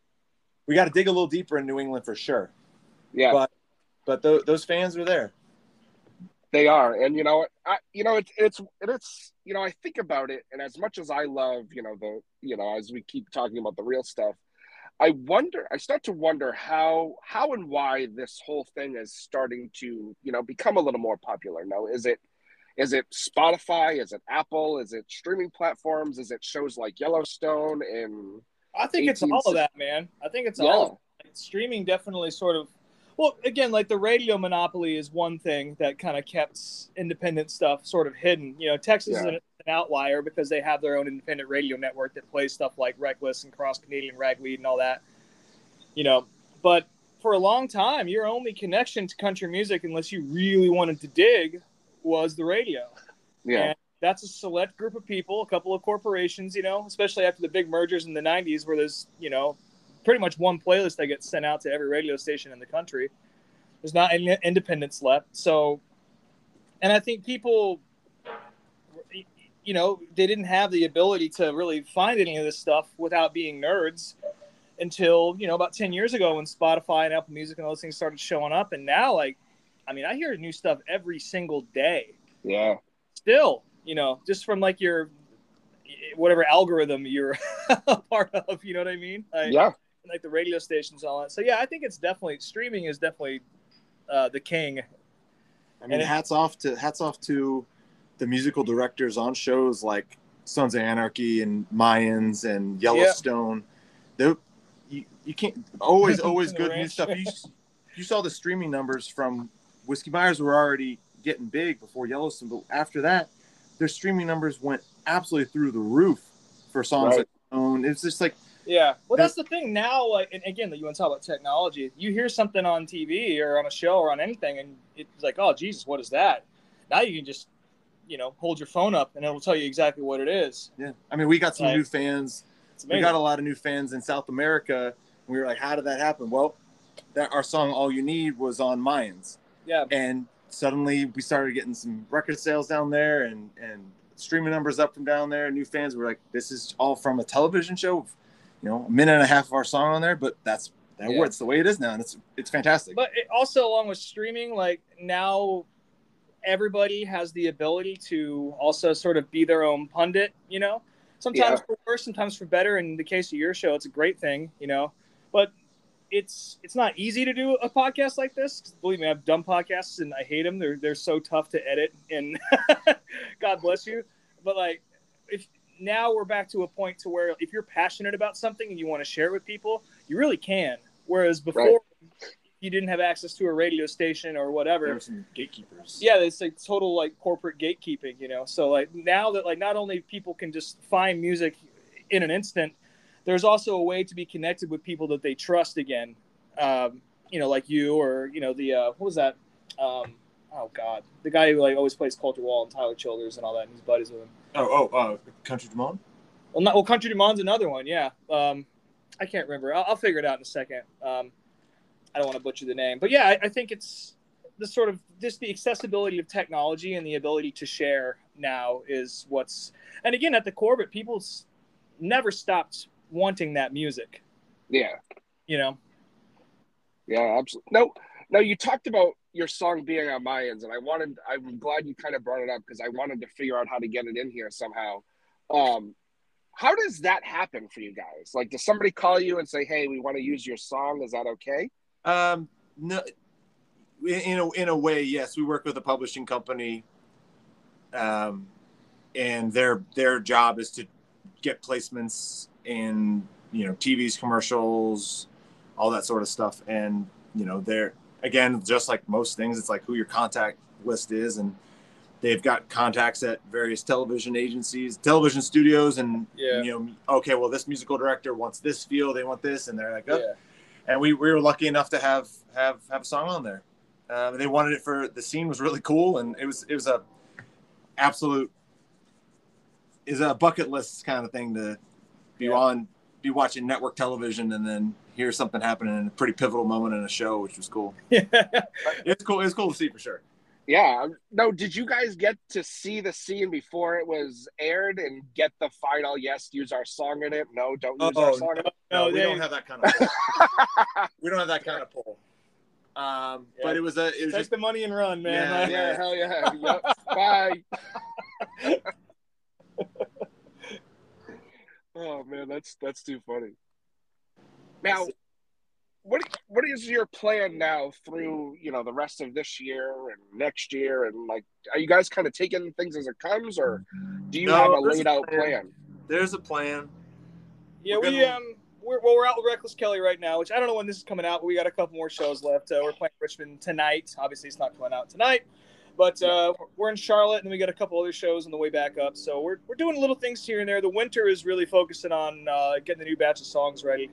We got to dig a little deeper in New England for sure. Yeah, But but th- those fans are there. they are, and you know, I you know, it's it's it's you know, I think about it, and as much as I love, you know, the you know, as we keep talking about the real stuff, I wonder, I start to wonder how how and why this whole thing is starting to, you know, become a little more popular. Now, is it is it Spotify? Is it Apple? Is it streaming platforms? Is it shows like Yellowstone and I think it's all of that, man. I think it's Yeah. all of it. Streaming definitely sort of, well, again, like the radio monopoly is one thing that kind of kept independent stuff sort of hidden. You know, Texas is Yeah. an, an outlier because they have their own independent radio network that plays stuff like Reckless and Cross Canadian Ragweed and all that. You know, but for a long time, your only connection to country music, unless you really wanted to dig, was the radio. yeah. And that's a select group of people, a couple of corporations, you know, especially after the big mergers in the nineties where there's, you know, pretty much one playlist that gets sent out to every radio station in the country. There's not any independence left. So, and I think people, you know, they didn't have the ability to really find any of this stuff without being nerds until, you know, about ten years ago when Spotify and Apple Music and those things started showing up. And now, like, I mean, I hear new stuff every single day. Yeah. Still, you know, just from like your whatever algorithm you're a part of, you know what I mean? Like, Yeah. like the radio stations and all that. So yeah, I think it's definitely streaming is definitely uh, the king. I mean, And it- hats off to hats off to the musical directors on shows like Sons of Anarchy and Mayans and Yellowstone. They, you, you can't always always The good new ranch. stuff. You, you saw the streaming numbers from Whiskey Myers were already getting big before Yellowstone, but after that, their streaming numbers went absolutely through the roof for songs Right. like Own. It's just like Yeah. Well, that's the thing now. Like, and again, you want to talk about technology. You hear something on T V or on a show or on anything, and it's like, oh, Jesus, what is that? Now you can just, you know, hold your phone up and it'll tell you exactly what it is. yeah. I mean, we got some Right. new fans we got a lot of new fans in South America. We were like, how did that happen? Well, that our song All You Need was on Mayans. Yeah. And suddenly we started getting some record sales down there and, and streaming numbers up from down there. New fans were like, this is all from a television show. You know, a minute and a half of our song on there, but that's that Yeah. works the way it is now, and it's it's fantastic. But it also, along with streaming, like now everybody has the ability to also sort of be their own pundit, you know, sometimes Yeah. for worse, sometimes for better. In the case of your show, it's a great thing, you know, but it's it's not easy to do a podcast like this. 'Cause believe me, I've done podcasts and I hate them. They're they're so tough to edit, and God bless you. But like, if now we're back to a point to where if you're passionate about something and you want to share it with people, you really can. Whereas before, Right. you didn't have access to a radio station or whatever. There were some gatekeepers. Yeah, it's like total like corporate gatekeeping, you know. So like now that like not only people can just find music in an instant, there's also a way to be connected with people that they trust again. Um, you know, like you or you know the uh, what was that? Um, oh God, the guy who like always plays Culture Wall and Tyler Childers and all that, and he's buddies with him. Oh, oh, uh, Country Demond? Well, not well. Country Demond's another one. Yeah, um, I can't remember. I'll, I'll figure it out in a second. Um, I don't want to butcher the name, but yeah, I, I think it's the sort of just the accessibility of technology and the ability to share now is what's. And again, at the core of it, people s- never stopped wanting that music. Yeah. You know. Yeah, absolutely. No, no, you talked about your song being on Mayans, and I wanted, I'm glad you kind of brought it up because I wanted to figure out how to get it in here somehow. Um, how does that happen for you guys? Like, does somebody call you and say, hey, we want to use your song? Is that okay? Um, no, in a, in a way, yes. We work with a publishing company, um, and their their job is to get placements in, you know, T V's, commercials, all that sort of stuff. And, you know, they're, again, just like most things, it's like who your contact list is. And they've got contacts at various television agencies, television studios. And, Yeah. you know, okay, well, this musical director wants this feel. They want this. And they're like, oh. Yeah. And we, we were lucky enough to have, have, have a song on there. Um, they wanted it for, the scene was really cool. And it was, it was a absolute, is a bucket list kind of thing to be Yeah. on, be watching network television and then hear something happening in a pretty pivotal moment in a show, which was cool. It's cool. It's cool to see for sure. Yeah. No, did you guys get to see the scene before it was aired and get the final, yes, use our song in it? No, don't use our song in it? No, No, we they- don't have that kind of pull. We don't have that kind of pull. Um, Yeah. But it was a, it was Take just, the money and run, man. Yeah. Yeah, hell yeah. Yep. Bye. Oh man, that's that's too funny. Now, what what is your plan now through, you know, the rest of this year and next year, and like, are you guys kind of taking things as it comes, or do you No, have a there's laid a out plan. plan? there's a plan. Yeah, We're we gonna- um we're well we're out with Reckless Kelly right now, which I don't know when this is coming out, but we got a couple more shows left. Uh, we're playing Richmond tonight. Obviously, it's not coming out tonight, but uh, we're in Charlotte, and then we got a couple other shows on the way back up. So we're we're doing little things here and there. The winter is really focusing on uh, getting the new batch of songs ready,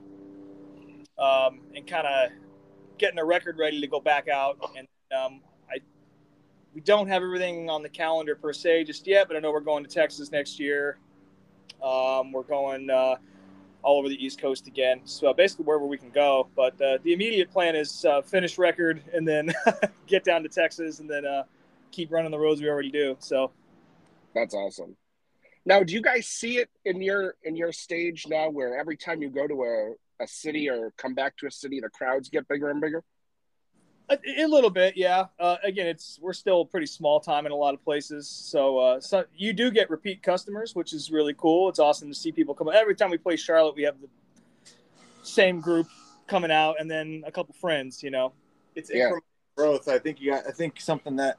um, and kind of getting a record ready to go back out. And um, I we don't have everything on the calendar per se just yet, but I know we're going to Texas next year. Um, we're going uh, all over the East Coast again. So basically wherever we can go. But uh, the immediate plan is uh, finish record and then get down to Texas and then uh, keep running the roads we already do. So That's awesome. Now, do you guys see it in your in your stage now, where every time you go to a, a city or come back to a city, the crowds get bigger and bigger? a, a little bit, yeah. Uh, again, it's we're still pretty small time in a lot of places. So, uh, so you do get repeat customers, which is really cool. It's awesome to see people come. Every time we play Charlotte, we have the same group coming out and then a couple friends, you know. It's Yeah. incremental growth. I think you got, I think something that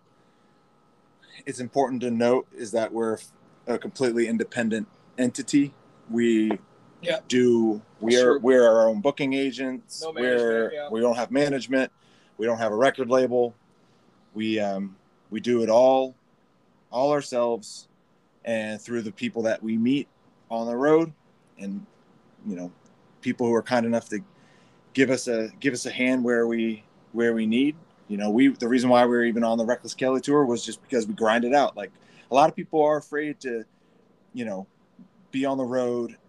is important to note is that we're a completely independent entity. We Yeah. do, we Sure. are, we're our own booking agents. No we're, management, yeah. we don't have management. We don't have a record label. We, um, we do it all, all ourselves and through the people that we meet on the road and, you know, people who are kind enough to give us a, give us a hand where we, where we need. You know, we, the reason why we were even on the Reckless Kelly tour was just because we grinded out. Like a lot of people are afraid to, you know, be on the road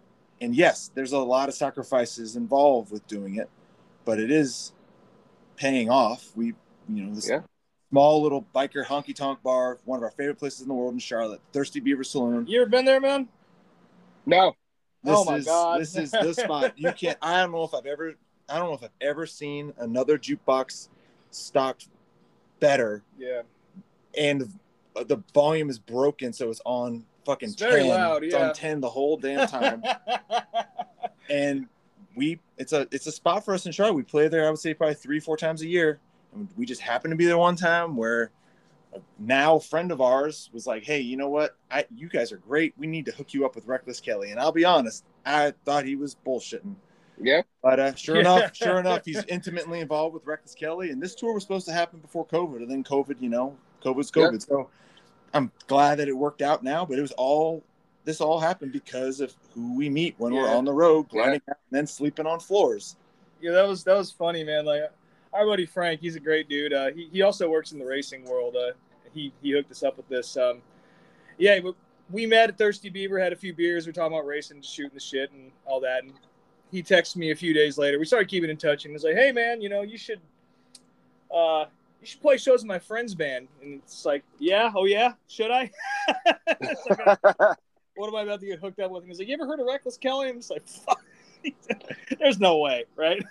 and yes, there's a lot of sacrifices involved with doing it, but it is paying off. We, you know, this yeah. small little biker honky tonk bar, one of our favorite places in the world in Charlotte, Thirsty Beaver Saloon. You ever been there, man? No. This oh my is, God. This is the spot. You can't, I don't know if I've ever, I don't know if I've ever seen another jukebox stocked better. Yeah. And the volume is broken, so it's on fucking it's ten. Very loud, it's yeah. on ten the whole damn time. And we, it's a, it's a spot for us in Charlotte. We play there, I would say, probably three, four times a year. And we just happened to be there one time where a now friend of ours was like, hey, you know what? I, you guys are great. We need to hook you up with Reckless Kelly. And I'll be honest, I thought he was bullshitting. Yeah. But uh, sure enough, sure enough, he's intimately involved with Reckless Kelly. And this tour was supposed to happen before COVID. And then COVID, you know, COVID's COVID. Yeah. So I'm glad that it worked out now, but it was all, this all happened because of who we meet when yeah. we're on the road, grinding yeah. out and then sleeping on floors. Yeah, that was, that was funny, man. Like, our buddy Frank, he's a great dude. Uh, he, he also works in the racing world. Uh, he, he hooked us up with this. Um, yeah, we, we met at Thirsty Beaver, had a few beers. We were talking about racing, shooting the shit and all that. And he texted me a few days later. We started keeping in touch, and he was like, hey, man, you know, you should uh, you should play shows in my friend's band. And it's like, yeah, oh, yeah, should I? like, uh, what am I about to get hooked up with? And he's like, you ever heard of Reckless Kelly? And it's like, fuck. There's no way, right?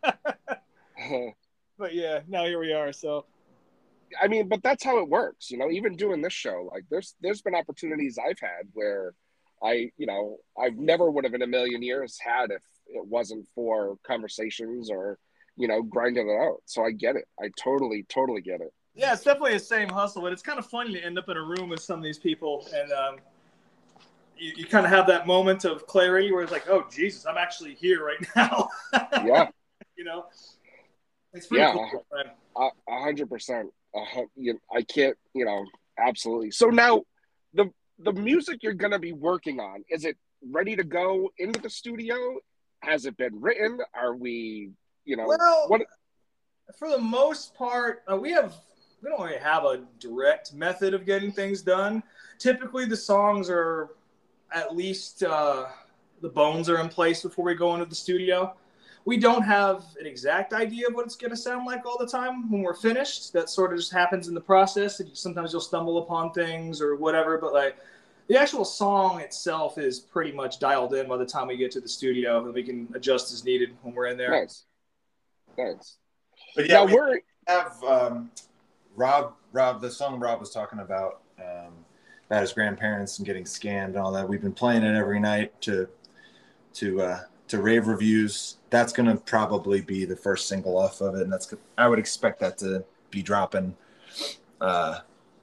But yeah, now here we are. So, I mean, but that's how it works, you know. Even doing this show, like there's there's been opportunities I've had where I, you know, I never would have in a million years had if it wasn't for conversations or, you know, grinding it out. So I get it. I totally, totally get it. Yeah, it's definitely the same hustle, but it's kind of funny to end up in a room with some of these people and um, you, you kind of have that moment of clarity where it's like, oh Jesus, I'm actually here right now. Yeah, you know. It's pretty yeah, cool, a, a hundred percent. Uh, you, I can't, you know, absolutely. So now, the the music you're gonna be working on, is it ready to go into the studio? Has it been written? Are we, you know, well, what? For the most part, uh, we have we don't really have a direct method of getting things done. Typically, the songs are at least uh, the bones are in place before we go into the studio. We don't have an exact idea of what it's going to sound like all the time when we're finished. That sort of just happens in the process. Sometimes you'll stumble upon things or whatever, but like the actual song itself is pretty much dialed in by the time we get to the studio, and we can adjust as needed when we're in there. Nice, nice. But yeah, now we we're have um, Rob. Rob, the song Rob was talking about um, about his grandparents and getting scammed and all that. We've been playing it every night to to. Uh, to rave reviews. That's going to probably be the first single off of it. And that's, I would expect that to be dropping, uh,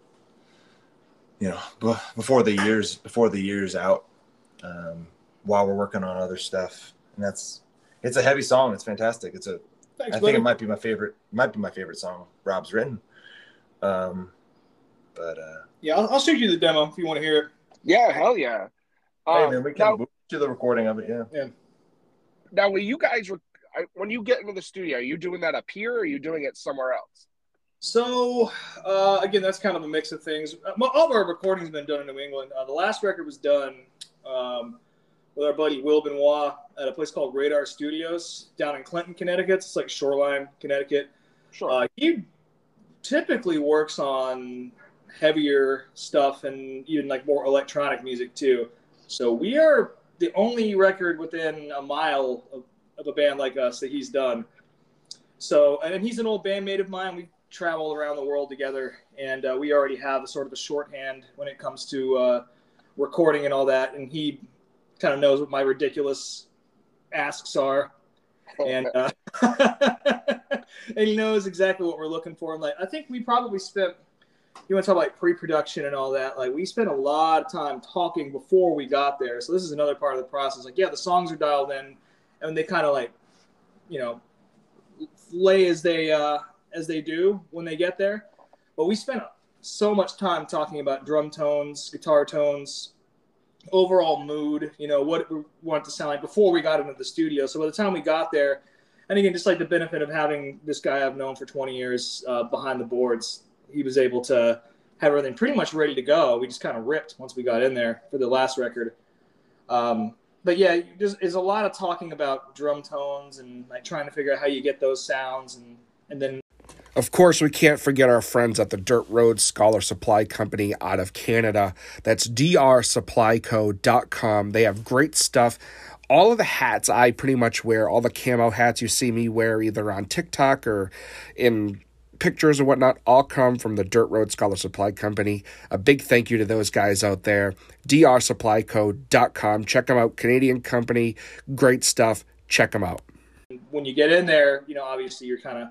you know, b- before the years, before the year's out, um, while we're working on other stuff. And that's, it's a heavy song. It's fantastic. It's a, Thanks, I buddy. think it might be my favorite, might be my favorite song Rob's written. Um, but, uh, yeah, I'll, I'll shoot you the demo if you want to hear it. Yeah. Hell yeah. Um, hey man, we can now, move to the recording of it. Yeah. Yeah. Now, when you guys were, when you get into the studio, are you doing that up here or are you doing it somewhere else? So, uh, again, that's kind of a mix of things. All of our recordings have been done in New England. Uh, the last record was done um, with our buddy Will Benoit at a place called Radar Studios down in Clinton, Connecticut. It's like Shoreline, Connecticut. Sure. Uh, he typically works on heavier stuff and even like more electronic music too. So we are the only record within a mile of, of a band like us that he's done. So, and he's an old bandmate of mine. We traveled around the world together, and uh, we already have a sort of a shorthand when it comes to uh, recording and all that. And he kind of knows what my ridiculous asks are, and uh, and he knows exactly what we're looking for. And like, I think we probably spent. You want to talk about pre-production and all that? Like, we spent a lot of time talking before we got there. So this is another part of the process. Like, yeah, the songs are dialed in, and they kind of like, you know, lay as they uh, as they do when they get there. But we spent so much time talking about drum tones, guitar tones, overall mood. You know, what we want it to sound like before we got into the studio. So by the time we got there, and again, just like the benefit of having this guy I've known for twenty years uh, behind the boards. He was able to have everything pretty much ready to go. We just kind of ripped once we got in there for the last record. Um, but yeah, there's, there's a lot of talking about drum tones and like trying to figure out how you get those sounds, and and then. Of course, we can't forget our friends at the Dirt Road Scholar Supply Company out of Canada. That's d r supply co dot com. They have great stuff. All of the hats I pretty much wear, all the camo hats you see me wear either on TikTok or in pictures or whatnot, all come from the Dirt Road Scholar Supply Company. A big thank you to those guys out there. d r supply co dot com. Check them out. Canadian company. Great stuff. Check them out. When you get in there, you know, obviously you're kind of,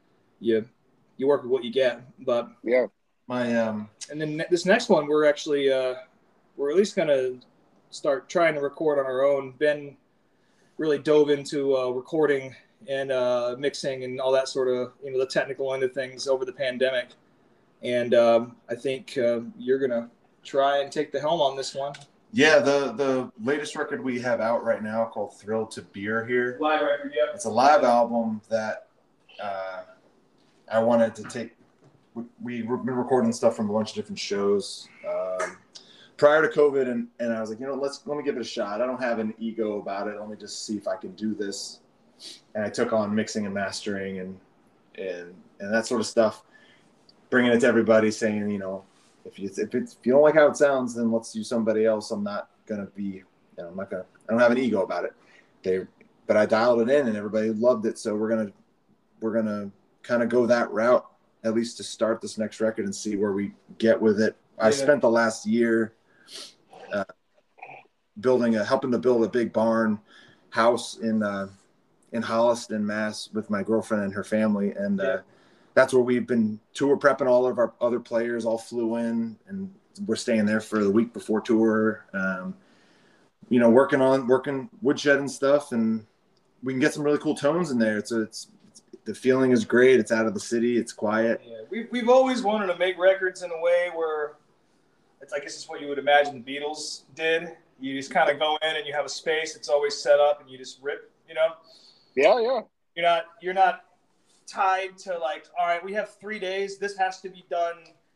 you you work with what you get, but yeah, my um, and then this next one we're actually uh, we're at least gonna start trying to record on our own. Ben really dove into uh, recording and uh, mixing and all that sort of, you know, the technical end of things over the pandemic, and um, I think uh, you're gonna try and take the helm on this one. Yeah, the the latest record we have out right now called "Thrill to Beer" here. Live record, yeah. It's a live album that. Uh, I wanted to take, we, we've been recording stuff from a bunch of different shows um, prior to COVID. And, and I was like, you know, let's, let me give it a shot. I don't have an ego about it. Let me just see if I can do this. And I took on mixing and mastering and, and, and that sort of stuff, bringing it to everybody saying, you know, if you, if it's, if you don't like how it sounds, then let's use somebody else. I'm not going to be, you know, I'm not going to, I don't have an ego about it. They, but I dialed it in and everybody loved it. So we're going to, we're going to, kind of go that route, at least to start this next record and see where we get with it. I yeah. spent the last year uh, building a, helping to build a big barn house in, uh, in Holliston, Mass with my girlfriend and her family. And uh, yeah. that's where we've been tour prepping. All of our other players all flew in and we're staying there for the week before tour. Um, you know, working on, working woodshed and stuff. And we can get some really cool tones in there. It's a, it's, the feeling is great. It's out of the city. It's quiet. Yeah, we've, we've always wanted to make records in a way where it's, I guess it's what you would imagine the Beatles did. You just kind of go in and you have a space. It's always set up and you just rip, you know? Yeah, yeah. You're not, you're not tied to like, all right, we have three days. This has to be done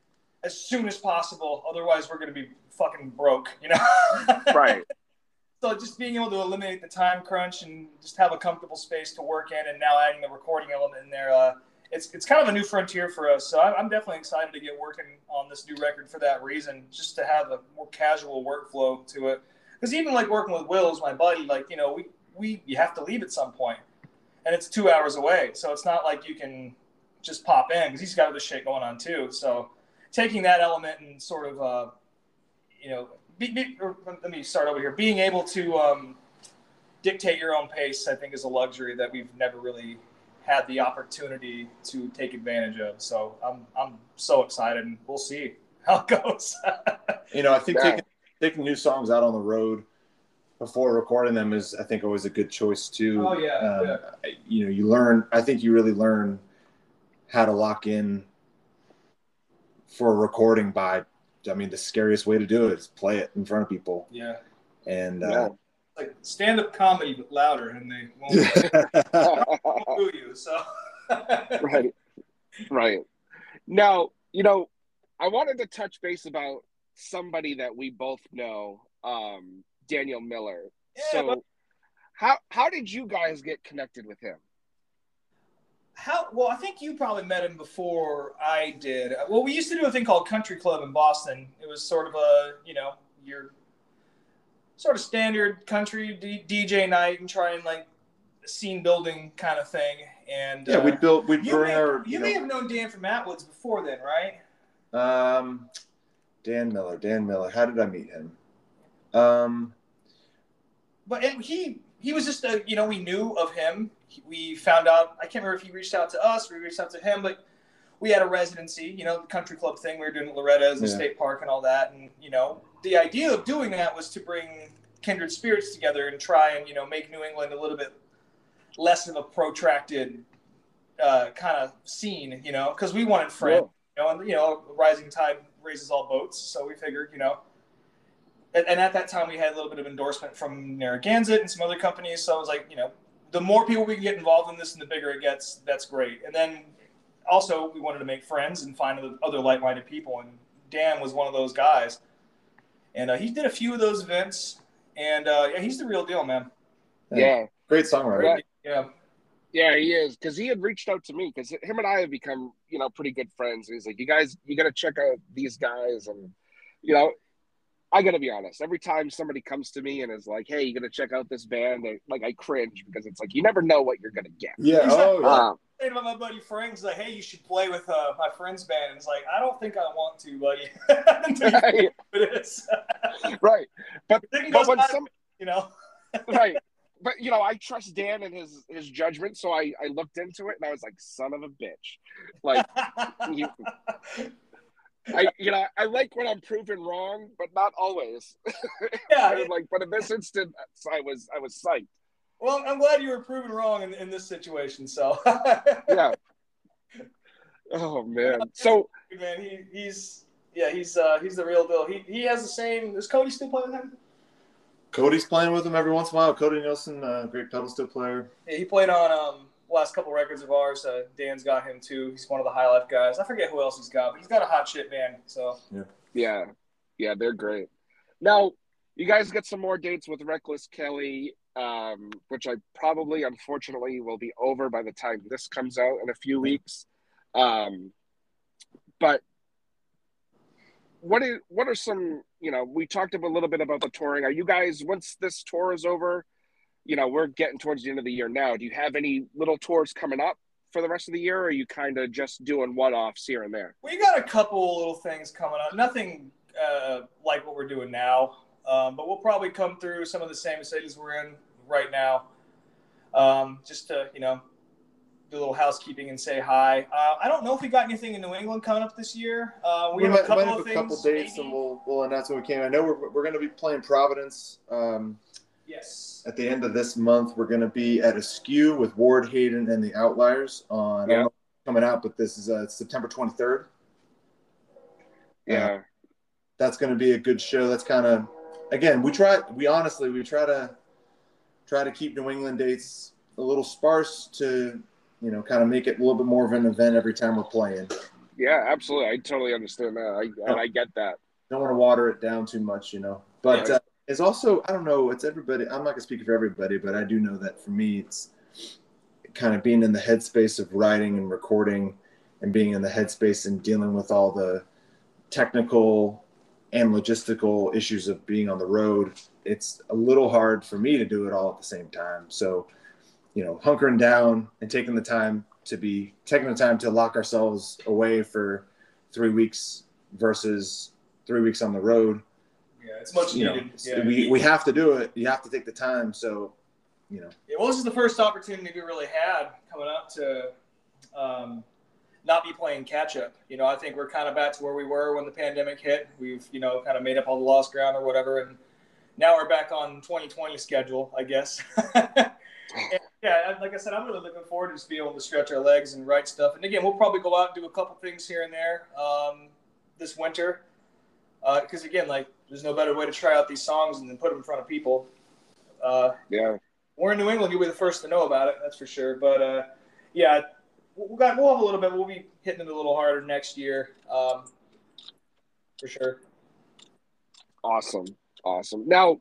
as soon as possible. Otherwise we're going to be fucking broke, you know? Right. So just being able to eliminate the time crunch and just have a comfortable space to work in, and now adding the recording element in there, uh, it's it's kind of a new frontier for us. So I'm definitely excited to get working on this new record for that reason, just to have a more casual workflow to it. Because even like working with Will, who's my buddy, like, you know, we, we you have to leave at some point, and it's two hours away. So it's not like you can just pop in because he's got other shit going on too. So taking that element and sort of, uh, you know, Be, be, or let me start over here. Being able to um, dictate your own pace, I think, is a luxury that we've never really had the opportunity to take advantage of. So I'm I'm so excited, and we'll see how it goes. You know, I think yeah. taking taking new songs out on the road before recording them is, I think, always a good choice too. Oh yeah, um, yeah. You know, you learn. I think you really learn how to lock in for a recording by. I mean, the scariest way to do it is play it in front of people. Yeah. And uh, yeah. Like stand-up comedy, but louder, and they won't, won't boo you. So. Right. Right. Now, you know, I wanted to touch base about somebody that we both know, um, Daniel Miller. Yeah, so, but- how how did you guys get connected with him? How well? I think you probably met him before I did. Well, we used to do a thing called Country Club in Boston. It was sort of a, you know, your sort of standard country D- DJ night and try and like scene building kind of thing. And yeah, uh, we'd build, we'd you bring may, our. You, you may know, have known Dan from Atwoods before then, right? Um, Dan Miller. Dan Miller. How did I meet him? Um, but and he he was just a, you know, we knew of him. We found out, I can't remember if he reached out to us or we reached out to him, but we had a residency, you know, the country club thing. We were doing Loretta's and yeah. State Park and all that. And, you know, the idea of doing that was to bring kindred spirits together and try and, you know, make New England a little bit less of a protracted uh, kind of scene, you know, because we wanted friends, yeah. you know, and, you know, rising tide raises all boats. So we figured, you know, and, and at that time we had a little bit of endorsement from Narragansett and some other companies. So I was like, you know, the more people we can get involved in this and the bigger it gets, that's great. And then also we wanted to make friends and find other like-minded people. And Dan was one of those guys. And uh, he did a few of those events. and uh, yeah, he's the real deal, man. Yeah, great songwriter. Yeah, yeah, he is. Because he had reached out to me because him and I have become, you know, pretty good friends. He's like, you guys, you got to check out these guys, and you know. I got to be honest. Every time somebody comes to me and is like, "Hey, you got to check out this band," they, like I cringe because it's like you never know what you're gonna get. Yeah. Oh, yeah. Um, saying about my buddy Frank's like, "Hey, you should play with uh, my friend's band." And it's like, I don't think I want to, buddy. Right. It is. Right. But, but when some, you know, right. But you know, I trust Dan and his his judgment, so I I looked into it and I was like, "Son of a bitch," like. you, I, you know, I like when I'm proven wrong, but not always. Yeah. Like, but in this instance, I was, I was psyched. Well, I'm glad you were proven wrong in, in this situation. So. Yeah. Oh man. So. Man, he, he's yeah, he's uh, he's the real deal. He he has the same. Does Cody still play with him? Cody's playing with him every once in a while. Cody Nielsen, uh, great pedal steel player. Yeah, he played on um. last couple records of ours. Uh, Dan's got him too. He's one of the High Life guys. I forget who else he's got, but he's got a hot shit band. So yeah, yeah, yeah, they're great. Now you guys get some more dates with Reckless Kelly, um, which I probably, unfortunately, will be over by the time this comes out in a few weeks. Um, but what is what are some? You know, we talked a little bit about the touring. Are you guys, once this tour is over? You know, we're getting towards the end of the year now. Do you have any little tours coming up for the rest of the year, or are you kind of just doing one-offs here and there? We got a couple little things coming up. Nothing uh, like what we're doing now, um, but we'll probably come through some of the same cities we're in right now, um, just to, you know, do a little housekeeping and say hi. Uh, I don't know if we got anything in New England coming up this year. Uh, we, we have might, a couple might have of a things. couple dates, maybe. and we'll we'll announce when we can. I know we're we're going to be playing Providence. Um, Yes. At the end of this month, we're going to be at Askew with Ward Hayden and the Outliers on yeah. I don't know if it's coming out, but this is uh, September twenty-third. Yeah, uh, that's going to be a good show. That's kind of again, we try. We honestly we try to try to keep New England dates a little sparse to you know kind of make it a little bit more of an event every time we're playing. Yeah, absolutely. I totally understand that. I and I get that. Don't want to water it down too much, you know, but. Yeah. Uh, It's also, I don't know, it's everybody. I'm not going to speak for everybody, but I do know that for me, it's kind of being in the headspace of writing and recording and being in the headspace and dealing with all the technical and logistical issues of being on the road. It's a little hard for me to do it all at the same time. So, you know, hunkering down and taking the time to be, taking the time to lock ourselves away for three weeks versus three weeks on the road. Yeah, it's much you needed. Know, yeah. we, we have to do it. You have to take the time. So, you know. Yeah, well, this is the first opportunity we really had coming up to um, not be playing catch up. You know, I think we're kind of back to where we were when the pandemic hit. We've, you know, kind of made up all the lost ground or whatever. And now we're back on twenty twenty schedule, I guess. And, yeah, like I said, I'm really looking forward to just being able to stretch our legs and write stuff. And again, we'll probably go out and do a couple things here and there um, this winter. Because, uh, again, like, there's no better way to try out these songs and then put them in front of people. Uh, yeah. We're in New England. You'll be the first to know about it. That's for sure. But, uh, yeah, we'll, got, we'll have a little bit. We'll be hitting it a little harder next year um, for sure. Awesome. Awesome. Now,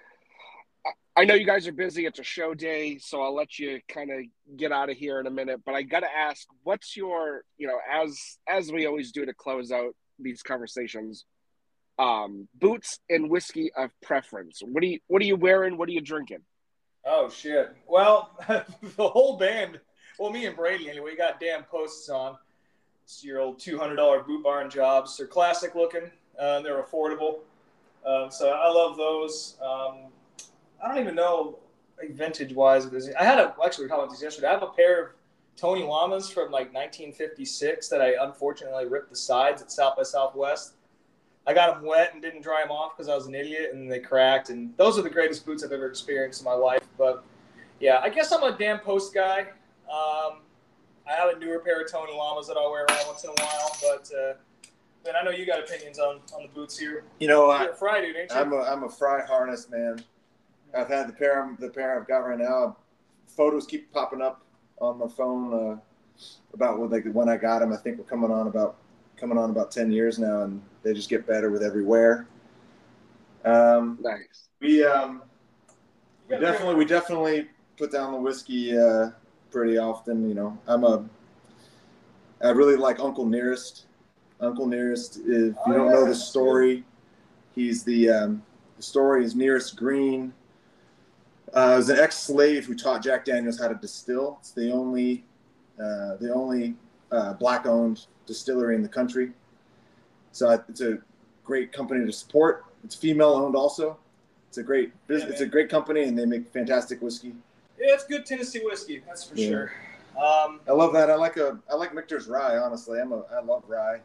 I know you guys are busy. It's a show day, so I'll let you kind of get out of here in a minute. But I got to ask, what's your, you know, as as we always do to close out these conversations, um, boots and whiskey of preference? What are you What are you wearing? What are you drinking? Oh shit! Well, the whole band. Well, me and Brady anyway. We got damn posts on. It's your old two hundred dollar Boot Barn jobs. They're classic looking. Uh, they're affordable. Um, so I love those. Um, I don't even know, like, vintage-wise. I had a, actually, we were talking about these yesterday. I have a pair of Tony Lamas from, like, nineteen fifty-six that I unfortunately ripped the sides at South by Southwest. I got them wet and didn't dry them off because I was an idiot, and they cracked. And those are the greatest boots I've ever experienced in my life. But, yeah, I guess I'm a damn post guy. Um, I have a newer pair of Tony Lamas that I'll wear around once in a while. But, uh, man, I know you got opinions on, on the boots here. You know, You're a Fry dude, ain't you? I'm a, I'm a Fry harness man. I've had the pair the pair I've got right now. Photos keep popping up on my phone uh, about what, like, when I got them. I think we're coming on about coming on about ten years now, and they just get better with every wear. Um, nice. We um, we definitely we definitely put down the whiskey uh, pretty often. You know, I'm a I really like Uncle Nearest. Uncle Nearest. If you oh, don't yeah. know the story, he's the um, the story is Nearest Green. Uh, he was an ex-slave who taught Jack Daniels how to distill. It's the only uh, the only uh, black-owned distillery in the country. So it's a great company to support. It's female-owned also. It's a great business. Yeah, it's a great company, and they make fantastic whiskey. Yeah, it's good Tennessee whiskey. That's for yeah. sure. Um, I love that. I like a I like Michter's rye. Honestly, I'm a I love rye.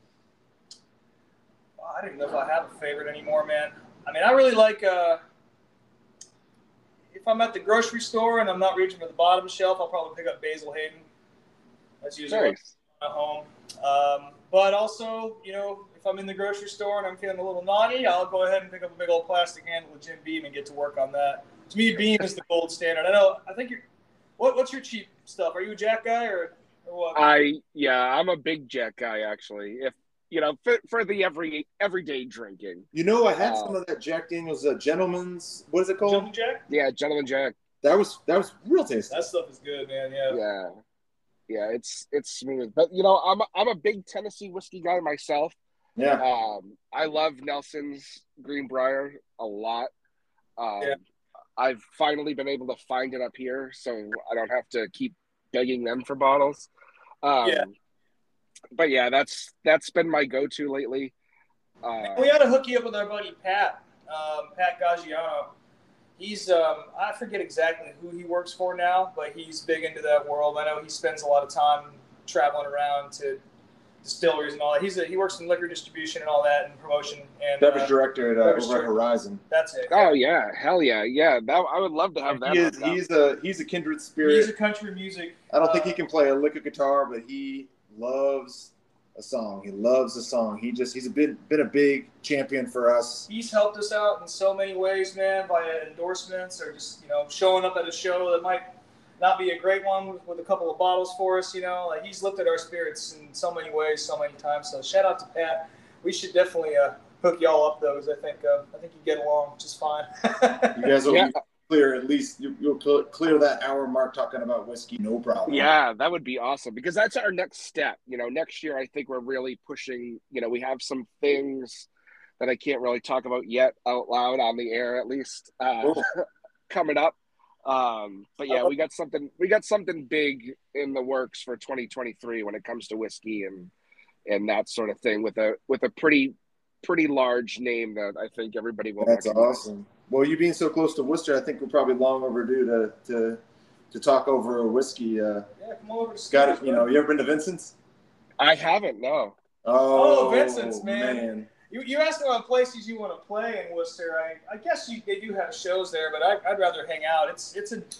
I don't even know if I have a favorite anymore, man. I mean, I really like. Uh, if I'm at the grocery store and I'm not reaching for the bottom shelf, I'll probably pick up Basil Hayden. That's usually nice. At home. Um, but also, you know, if I'm in the grocery store and I'm feeling a little naughty, I'll go ahead and pick up a big old plastic handle of Jim Beam and get to work on that. To me, Beam is the gold standard. I know. I think you're. What, what's your cheap stuff? Are you a Jack guy or, or what? I yeah, I'm a big Jack guy actually. If you know, for, for the every everyday drinking. You know, I had uh, some of that Jack Daniel's uh, Gentleman's. What is it called? Gentleman Jack. Yeah, Gentleman Jack. That was that was real tasty. That stuff is good, man. Yeah. Yeah, yeah. It's it's smooth, but you know, I'm a, I'm a big Tennessee whiskey guy myself. Yeah. Um, I love Nelson's Greenbrier a lot. Um, yeah. I've finally been able to find it up here, so I don't have to keep begging them for bottles. Um, yeah. But yeah, that's that's been my go-to lately. Uh, we ought to hook you up with our buddy Pat, um, Pat Gaggiano. He's um, I forget exactly who he works for now, but he's big into that world. I know he spends a lot of time traveling around to distilleries and all that. He's a, he works in liquor distribution and all that and promotion and beverage uh, director at uh, over at Horizon. That's it. Oh yeah, hell yeah, yeah. That I would love to have that. He is, he's a he's a kindred spirit. He's a country music. I don't uh, think he can play a lick of guitar, but he loves a song. He loves a song. He just he's a been been a big champion for us. He's helped us out in so many ways, man, via endorsements or just you know showing up at a show that might not be a great one with, with a couple of bottles for us, you know. Like he's lifted our spirits in so many ways, so many times. So shout out to Pat. We should definitely uh, hook y'all up though, because I think uh, I think you get along just fine. You guys will yeah. clear at least you, you'll clear that hour mark talking about whiskey, no problem. Yeah, that would be awesome because that's our next step. You know, next year I think we're really pushing. You know, we have some things that I can't really talk about yet out loud on the air, at least uh, coming up. Um, but yeah, we got something, we got something big in the works for twenty twenty-three when it comes to whiskey and, and that sort of thing with a, with a pretty, pretty large name that I think everybody will. That's recognize. Awesome. Well, you being so close to Worcester, I think we're probably long overdue to, to, to talk over a whiskey. Uh, yeah, come over to got it. You know, you ever been to Vincent's? I haven't, no. Oh, oh Vincent's, man. man. You, you asked about places you want to play in Worcester. I, I guess you, they do have shows there, but I, I'd rather hang out. It's it's a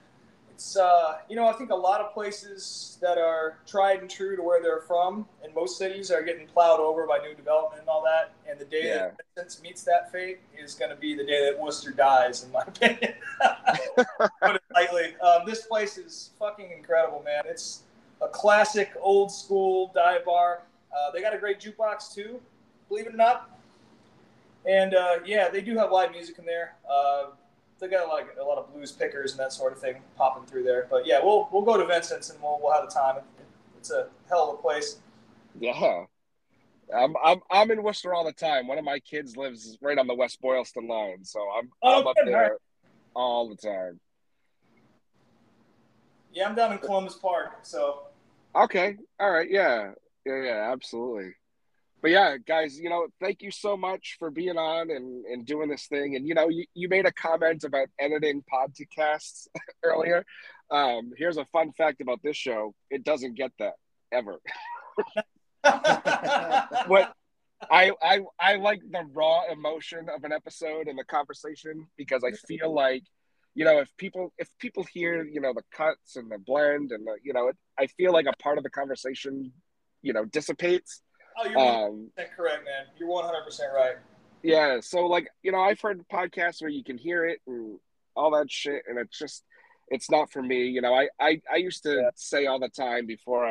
it's uh you know I think a lot of places that are tried and true to where they're from in most cities are getting plowed over by new development and all that. And the day yeah. that Vincent's meets that fate is going to be the day that Worcester dies, in my opinion. Put it lightly. Um, this place is fucking incredible, man. It's a classic old school dive bar. Uh, they got a great jukebox too. Believe it or not, and uh, yeah, they do have live music in there. Uh, they got a lot, of, a lot of blues pickers and that sort of thing popping through there. But yeah, we'll we'll go to Vincent's and we'll we'll have a time. It's a hell of a place. Yeah, I'm I'm I'm in Worcester all the time. One of my kids lives right on the West Boylston line, so I'm oh, I'm up good. there all the time. Yeah, I'm down in Columbus Park, so. Okay, all right, yeah, yeah, yeah, absolutely. But yeah, guys, you know, thank you so much for being on and, and doing this thing. And, you know, you, you made a comment about editing podcasts earlier. Um, here's a fun fact about this show. It doesn't get that ever. What I, I, I like the raw emotion of an episode and the conversation because I feel like, you know, if people, if people hear, you know, the cuts and the blend and the, you know, it, I feel like a part of the conversation, you know, dissipates. Oh, you're one hundred percent um, correct, man. You're one hundred percent right. Yeah, so, like, you know, I've heard podcasts where you can hear it and all that shit, and it's just, it's not for me. You know, I, I, I used to yeah. say all the time before I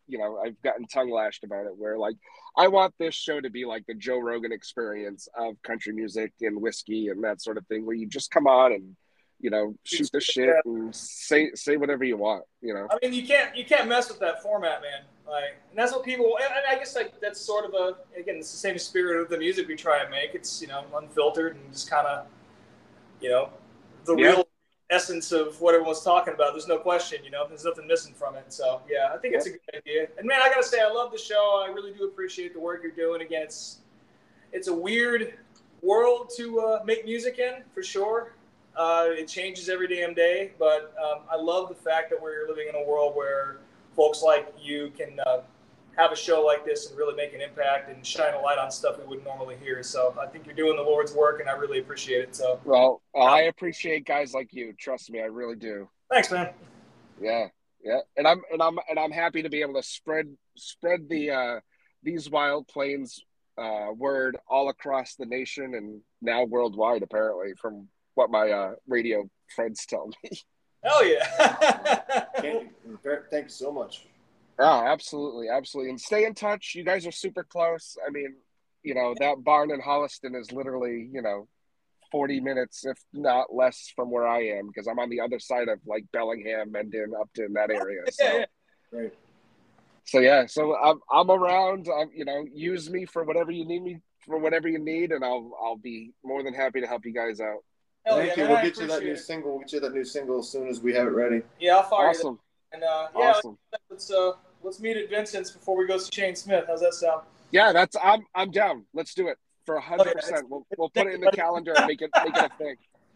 you know, I've gotten tongue lashed about it where like, I want this show to be like the Joe Rogan experience of country music and whiskey and that sort of thing, where you just come on and, you know, shoot the shit and say, say whatever you want, you know? I mean, you can't, you can't mess with that format, man. Like, and that's what people, and I guess like that's sort of a, again, it's the same spirit of the music we try and make. It's, you know, unfiltered and just kind of, you know, the yeah. real essence of what everyone's talking about. There's no question, you know, there's nothing missing from it. So yeah, I think yeah. it's a good idea. And man, I gotta say, I love the show. I really do appreciate the work you're doing. Again, it's, it's a weird world to uh, make music in, for sure. Uh, it changes every damn day, but um, I love the fact that we're living in a world where folks like you can uh, have a show like this and really make an impact and shine a light on stuff we wouldn't normally hear. So I think you're doing the Lord's work, and I really appreciate it. So well, I appreciate guys like you. Trust me, I really do. Thanks, man. Yeah, yeah, and I'm and I'm and I'm happy to be able to spread spread the uh, these wild plains uh, word all across the nation and now worldwide, apparently, from what my uh, radio friends tell me. Hell yeah. Thank you. Thank you so much. Oh, absolutely. Absolutely. And stay in touch. You guys are super close. I mean, you know, that barn in Holliston is literally, you know, forty minutes, if not less, from where I am, because I'm on the other side of like Bellingham, Mendon, Upton, that area. So, yeah, yeah. Right. So yeah, so I'm I'm around. I'm, you know, use me for whatever you need me for whatever you need, and I'll I'll be more than happy to help you guys out. Hell Thank yeah, you. man, We'll I get you that new it. single. We'll get you that new single as soon as we have it ready. Yeah, I'll fire Awesome. you. And uh, yeah, Awesome. let's uh, let's meet at Vincent's before we go see Shane Smith. How's that sound? Yeah, that's I'm I'm down. Let's do it for a hundred percent. We'll we'll put it in the calendar and make it make it a thing.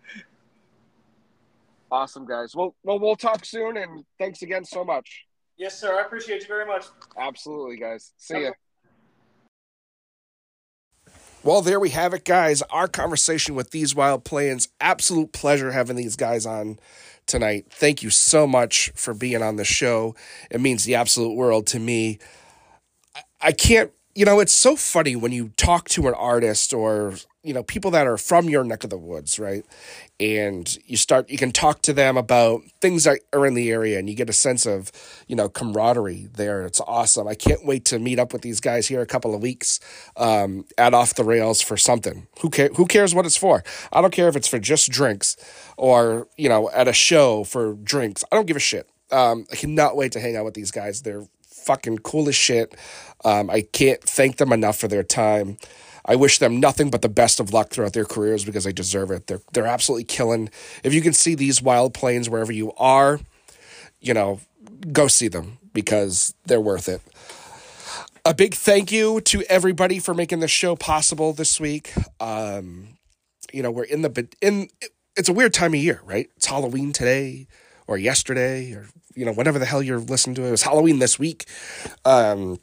Awesome, guys. Well, well, we'll talk soon, and thanks again so much. Yes, sir. I appreciate you very much. Absolutely, guys. See ya. Well, there we have it, guys. Our conversation with These Wild Plains. Absolute pleasure having these guys on tonight. Thank you so much for being on the show. It means the absolute world to me. I, I can't, you know, it's so funny when you talk to an artist or, you know, people that are from your neck of the woods, right? And you start, you can talk to them about things that are in the area and you get a sense of, you know, camaraderie there. It's awesome. I can't wait to meet up with these guys here a couple of weeks um, at Off the Rails for something. Who care, who cares what it's for? I don't care if it's for just drinks or, you know, at a show for drinks. I don't give a shit. Um, I cannot wait to hang out with these guys. They're fucking cool as shit. Um, I can't thank them enough for their time. I wish them nothing but the best of luck throughout their careers because they deserve it. They're they're absolutely killing. If you can see These Wild Plains wherever you are, you know, go see them because they're worth it. A big thank you to everybody for making the show possible this week. Um, you know, we're in the in. It's a weird time of year, right? It's Halloween today or yesterday or you know whatever the hell you're listening to. It was Halloween this week, um,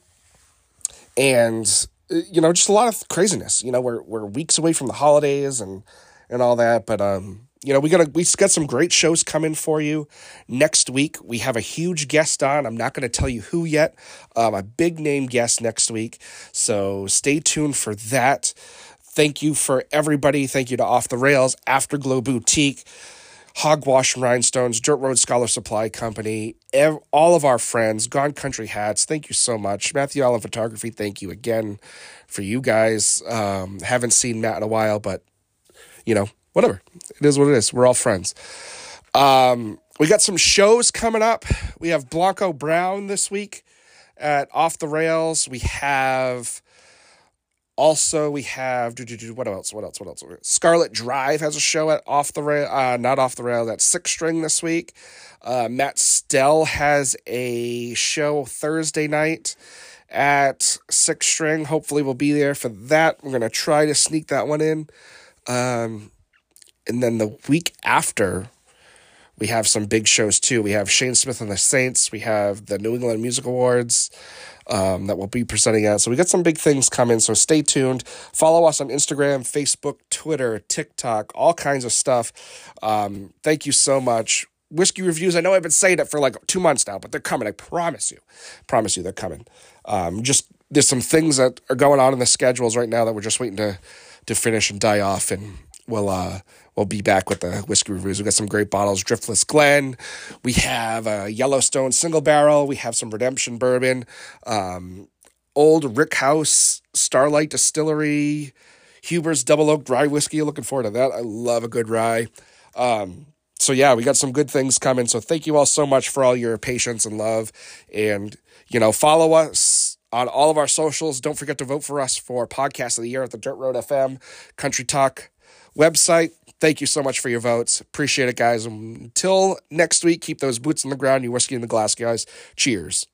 and. You know, just a lot of craziness. You know, we're we're weeks away from the holidays and and all that, but um, you know, we got we got some great shows coming for you next week. We have a huge guest on. I'm not going to tell you who yet. Um, a big name guest next week, so stay tuned for that. Thank you for everybody. Thank you to Off the Rails, Afterglow Boutique, Hogwash and Rhinestones, Dirt Road Scholar Supply Company, ev- all of our friends, Gone Country Hats, thank you so much. Matthew Allen Photography, thank you again for you guys. Um, haven't seen Matt in a while, but, you know, whatever. It is what it is. We're all friends. Um, we got some shows coming up. We have Blanco Brown this week at Off the Rails. We have... Also, we have, what else, what else, what else? Scarlet Drive has a show at Off the Rail, uh, not Off the Rail, that's Six String this week. Uh, Matt Stell has a show Thursday night at Six String. Hopefully we'll be there for that. We're going to try to sneak that one in. Um, and then the week after, we have some big shows too. We have Shane Smith and the Saints. We have the New England Music Awards. Um, that we'll be presenting at. So we got some big things coming, so stay tuned. Follow us on Instagram, Facebook, Twitter, TikTok, all kinds of stuff. Um, thank you so much. Whiskey reviews, I know I've been saying it for like two months now, but they're coming, I promise you. Promise you they're coming. Um, just, there's some things that are going on in the schedules right now that we're just waiting to, to finish and die off, and we'll uh, we'll be back with the whiskey reviews. We've got some great bottles. Driftless Glen. We have a Yellowstone single barrel. We have some Redemption bourbon. Um, Old Rick House Starlight Distillery. Huber's Double Oak Rye Whiskey. Looking forward to that. I love a good rye. Um, so yeah, we got some good things coming. So thank you all so much for all your patience and love. And, you know, follow us on all of our socials. Don't forget to vote for us for Podcast of the Year at the Dirt Road F M Country Talk website. Thank you so much for your votes. Appreciate it, guys. Until next week, keep those boots on the ground, your whiskey in the glass, guys. Cheers.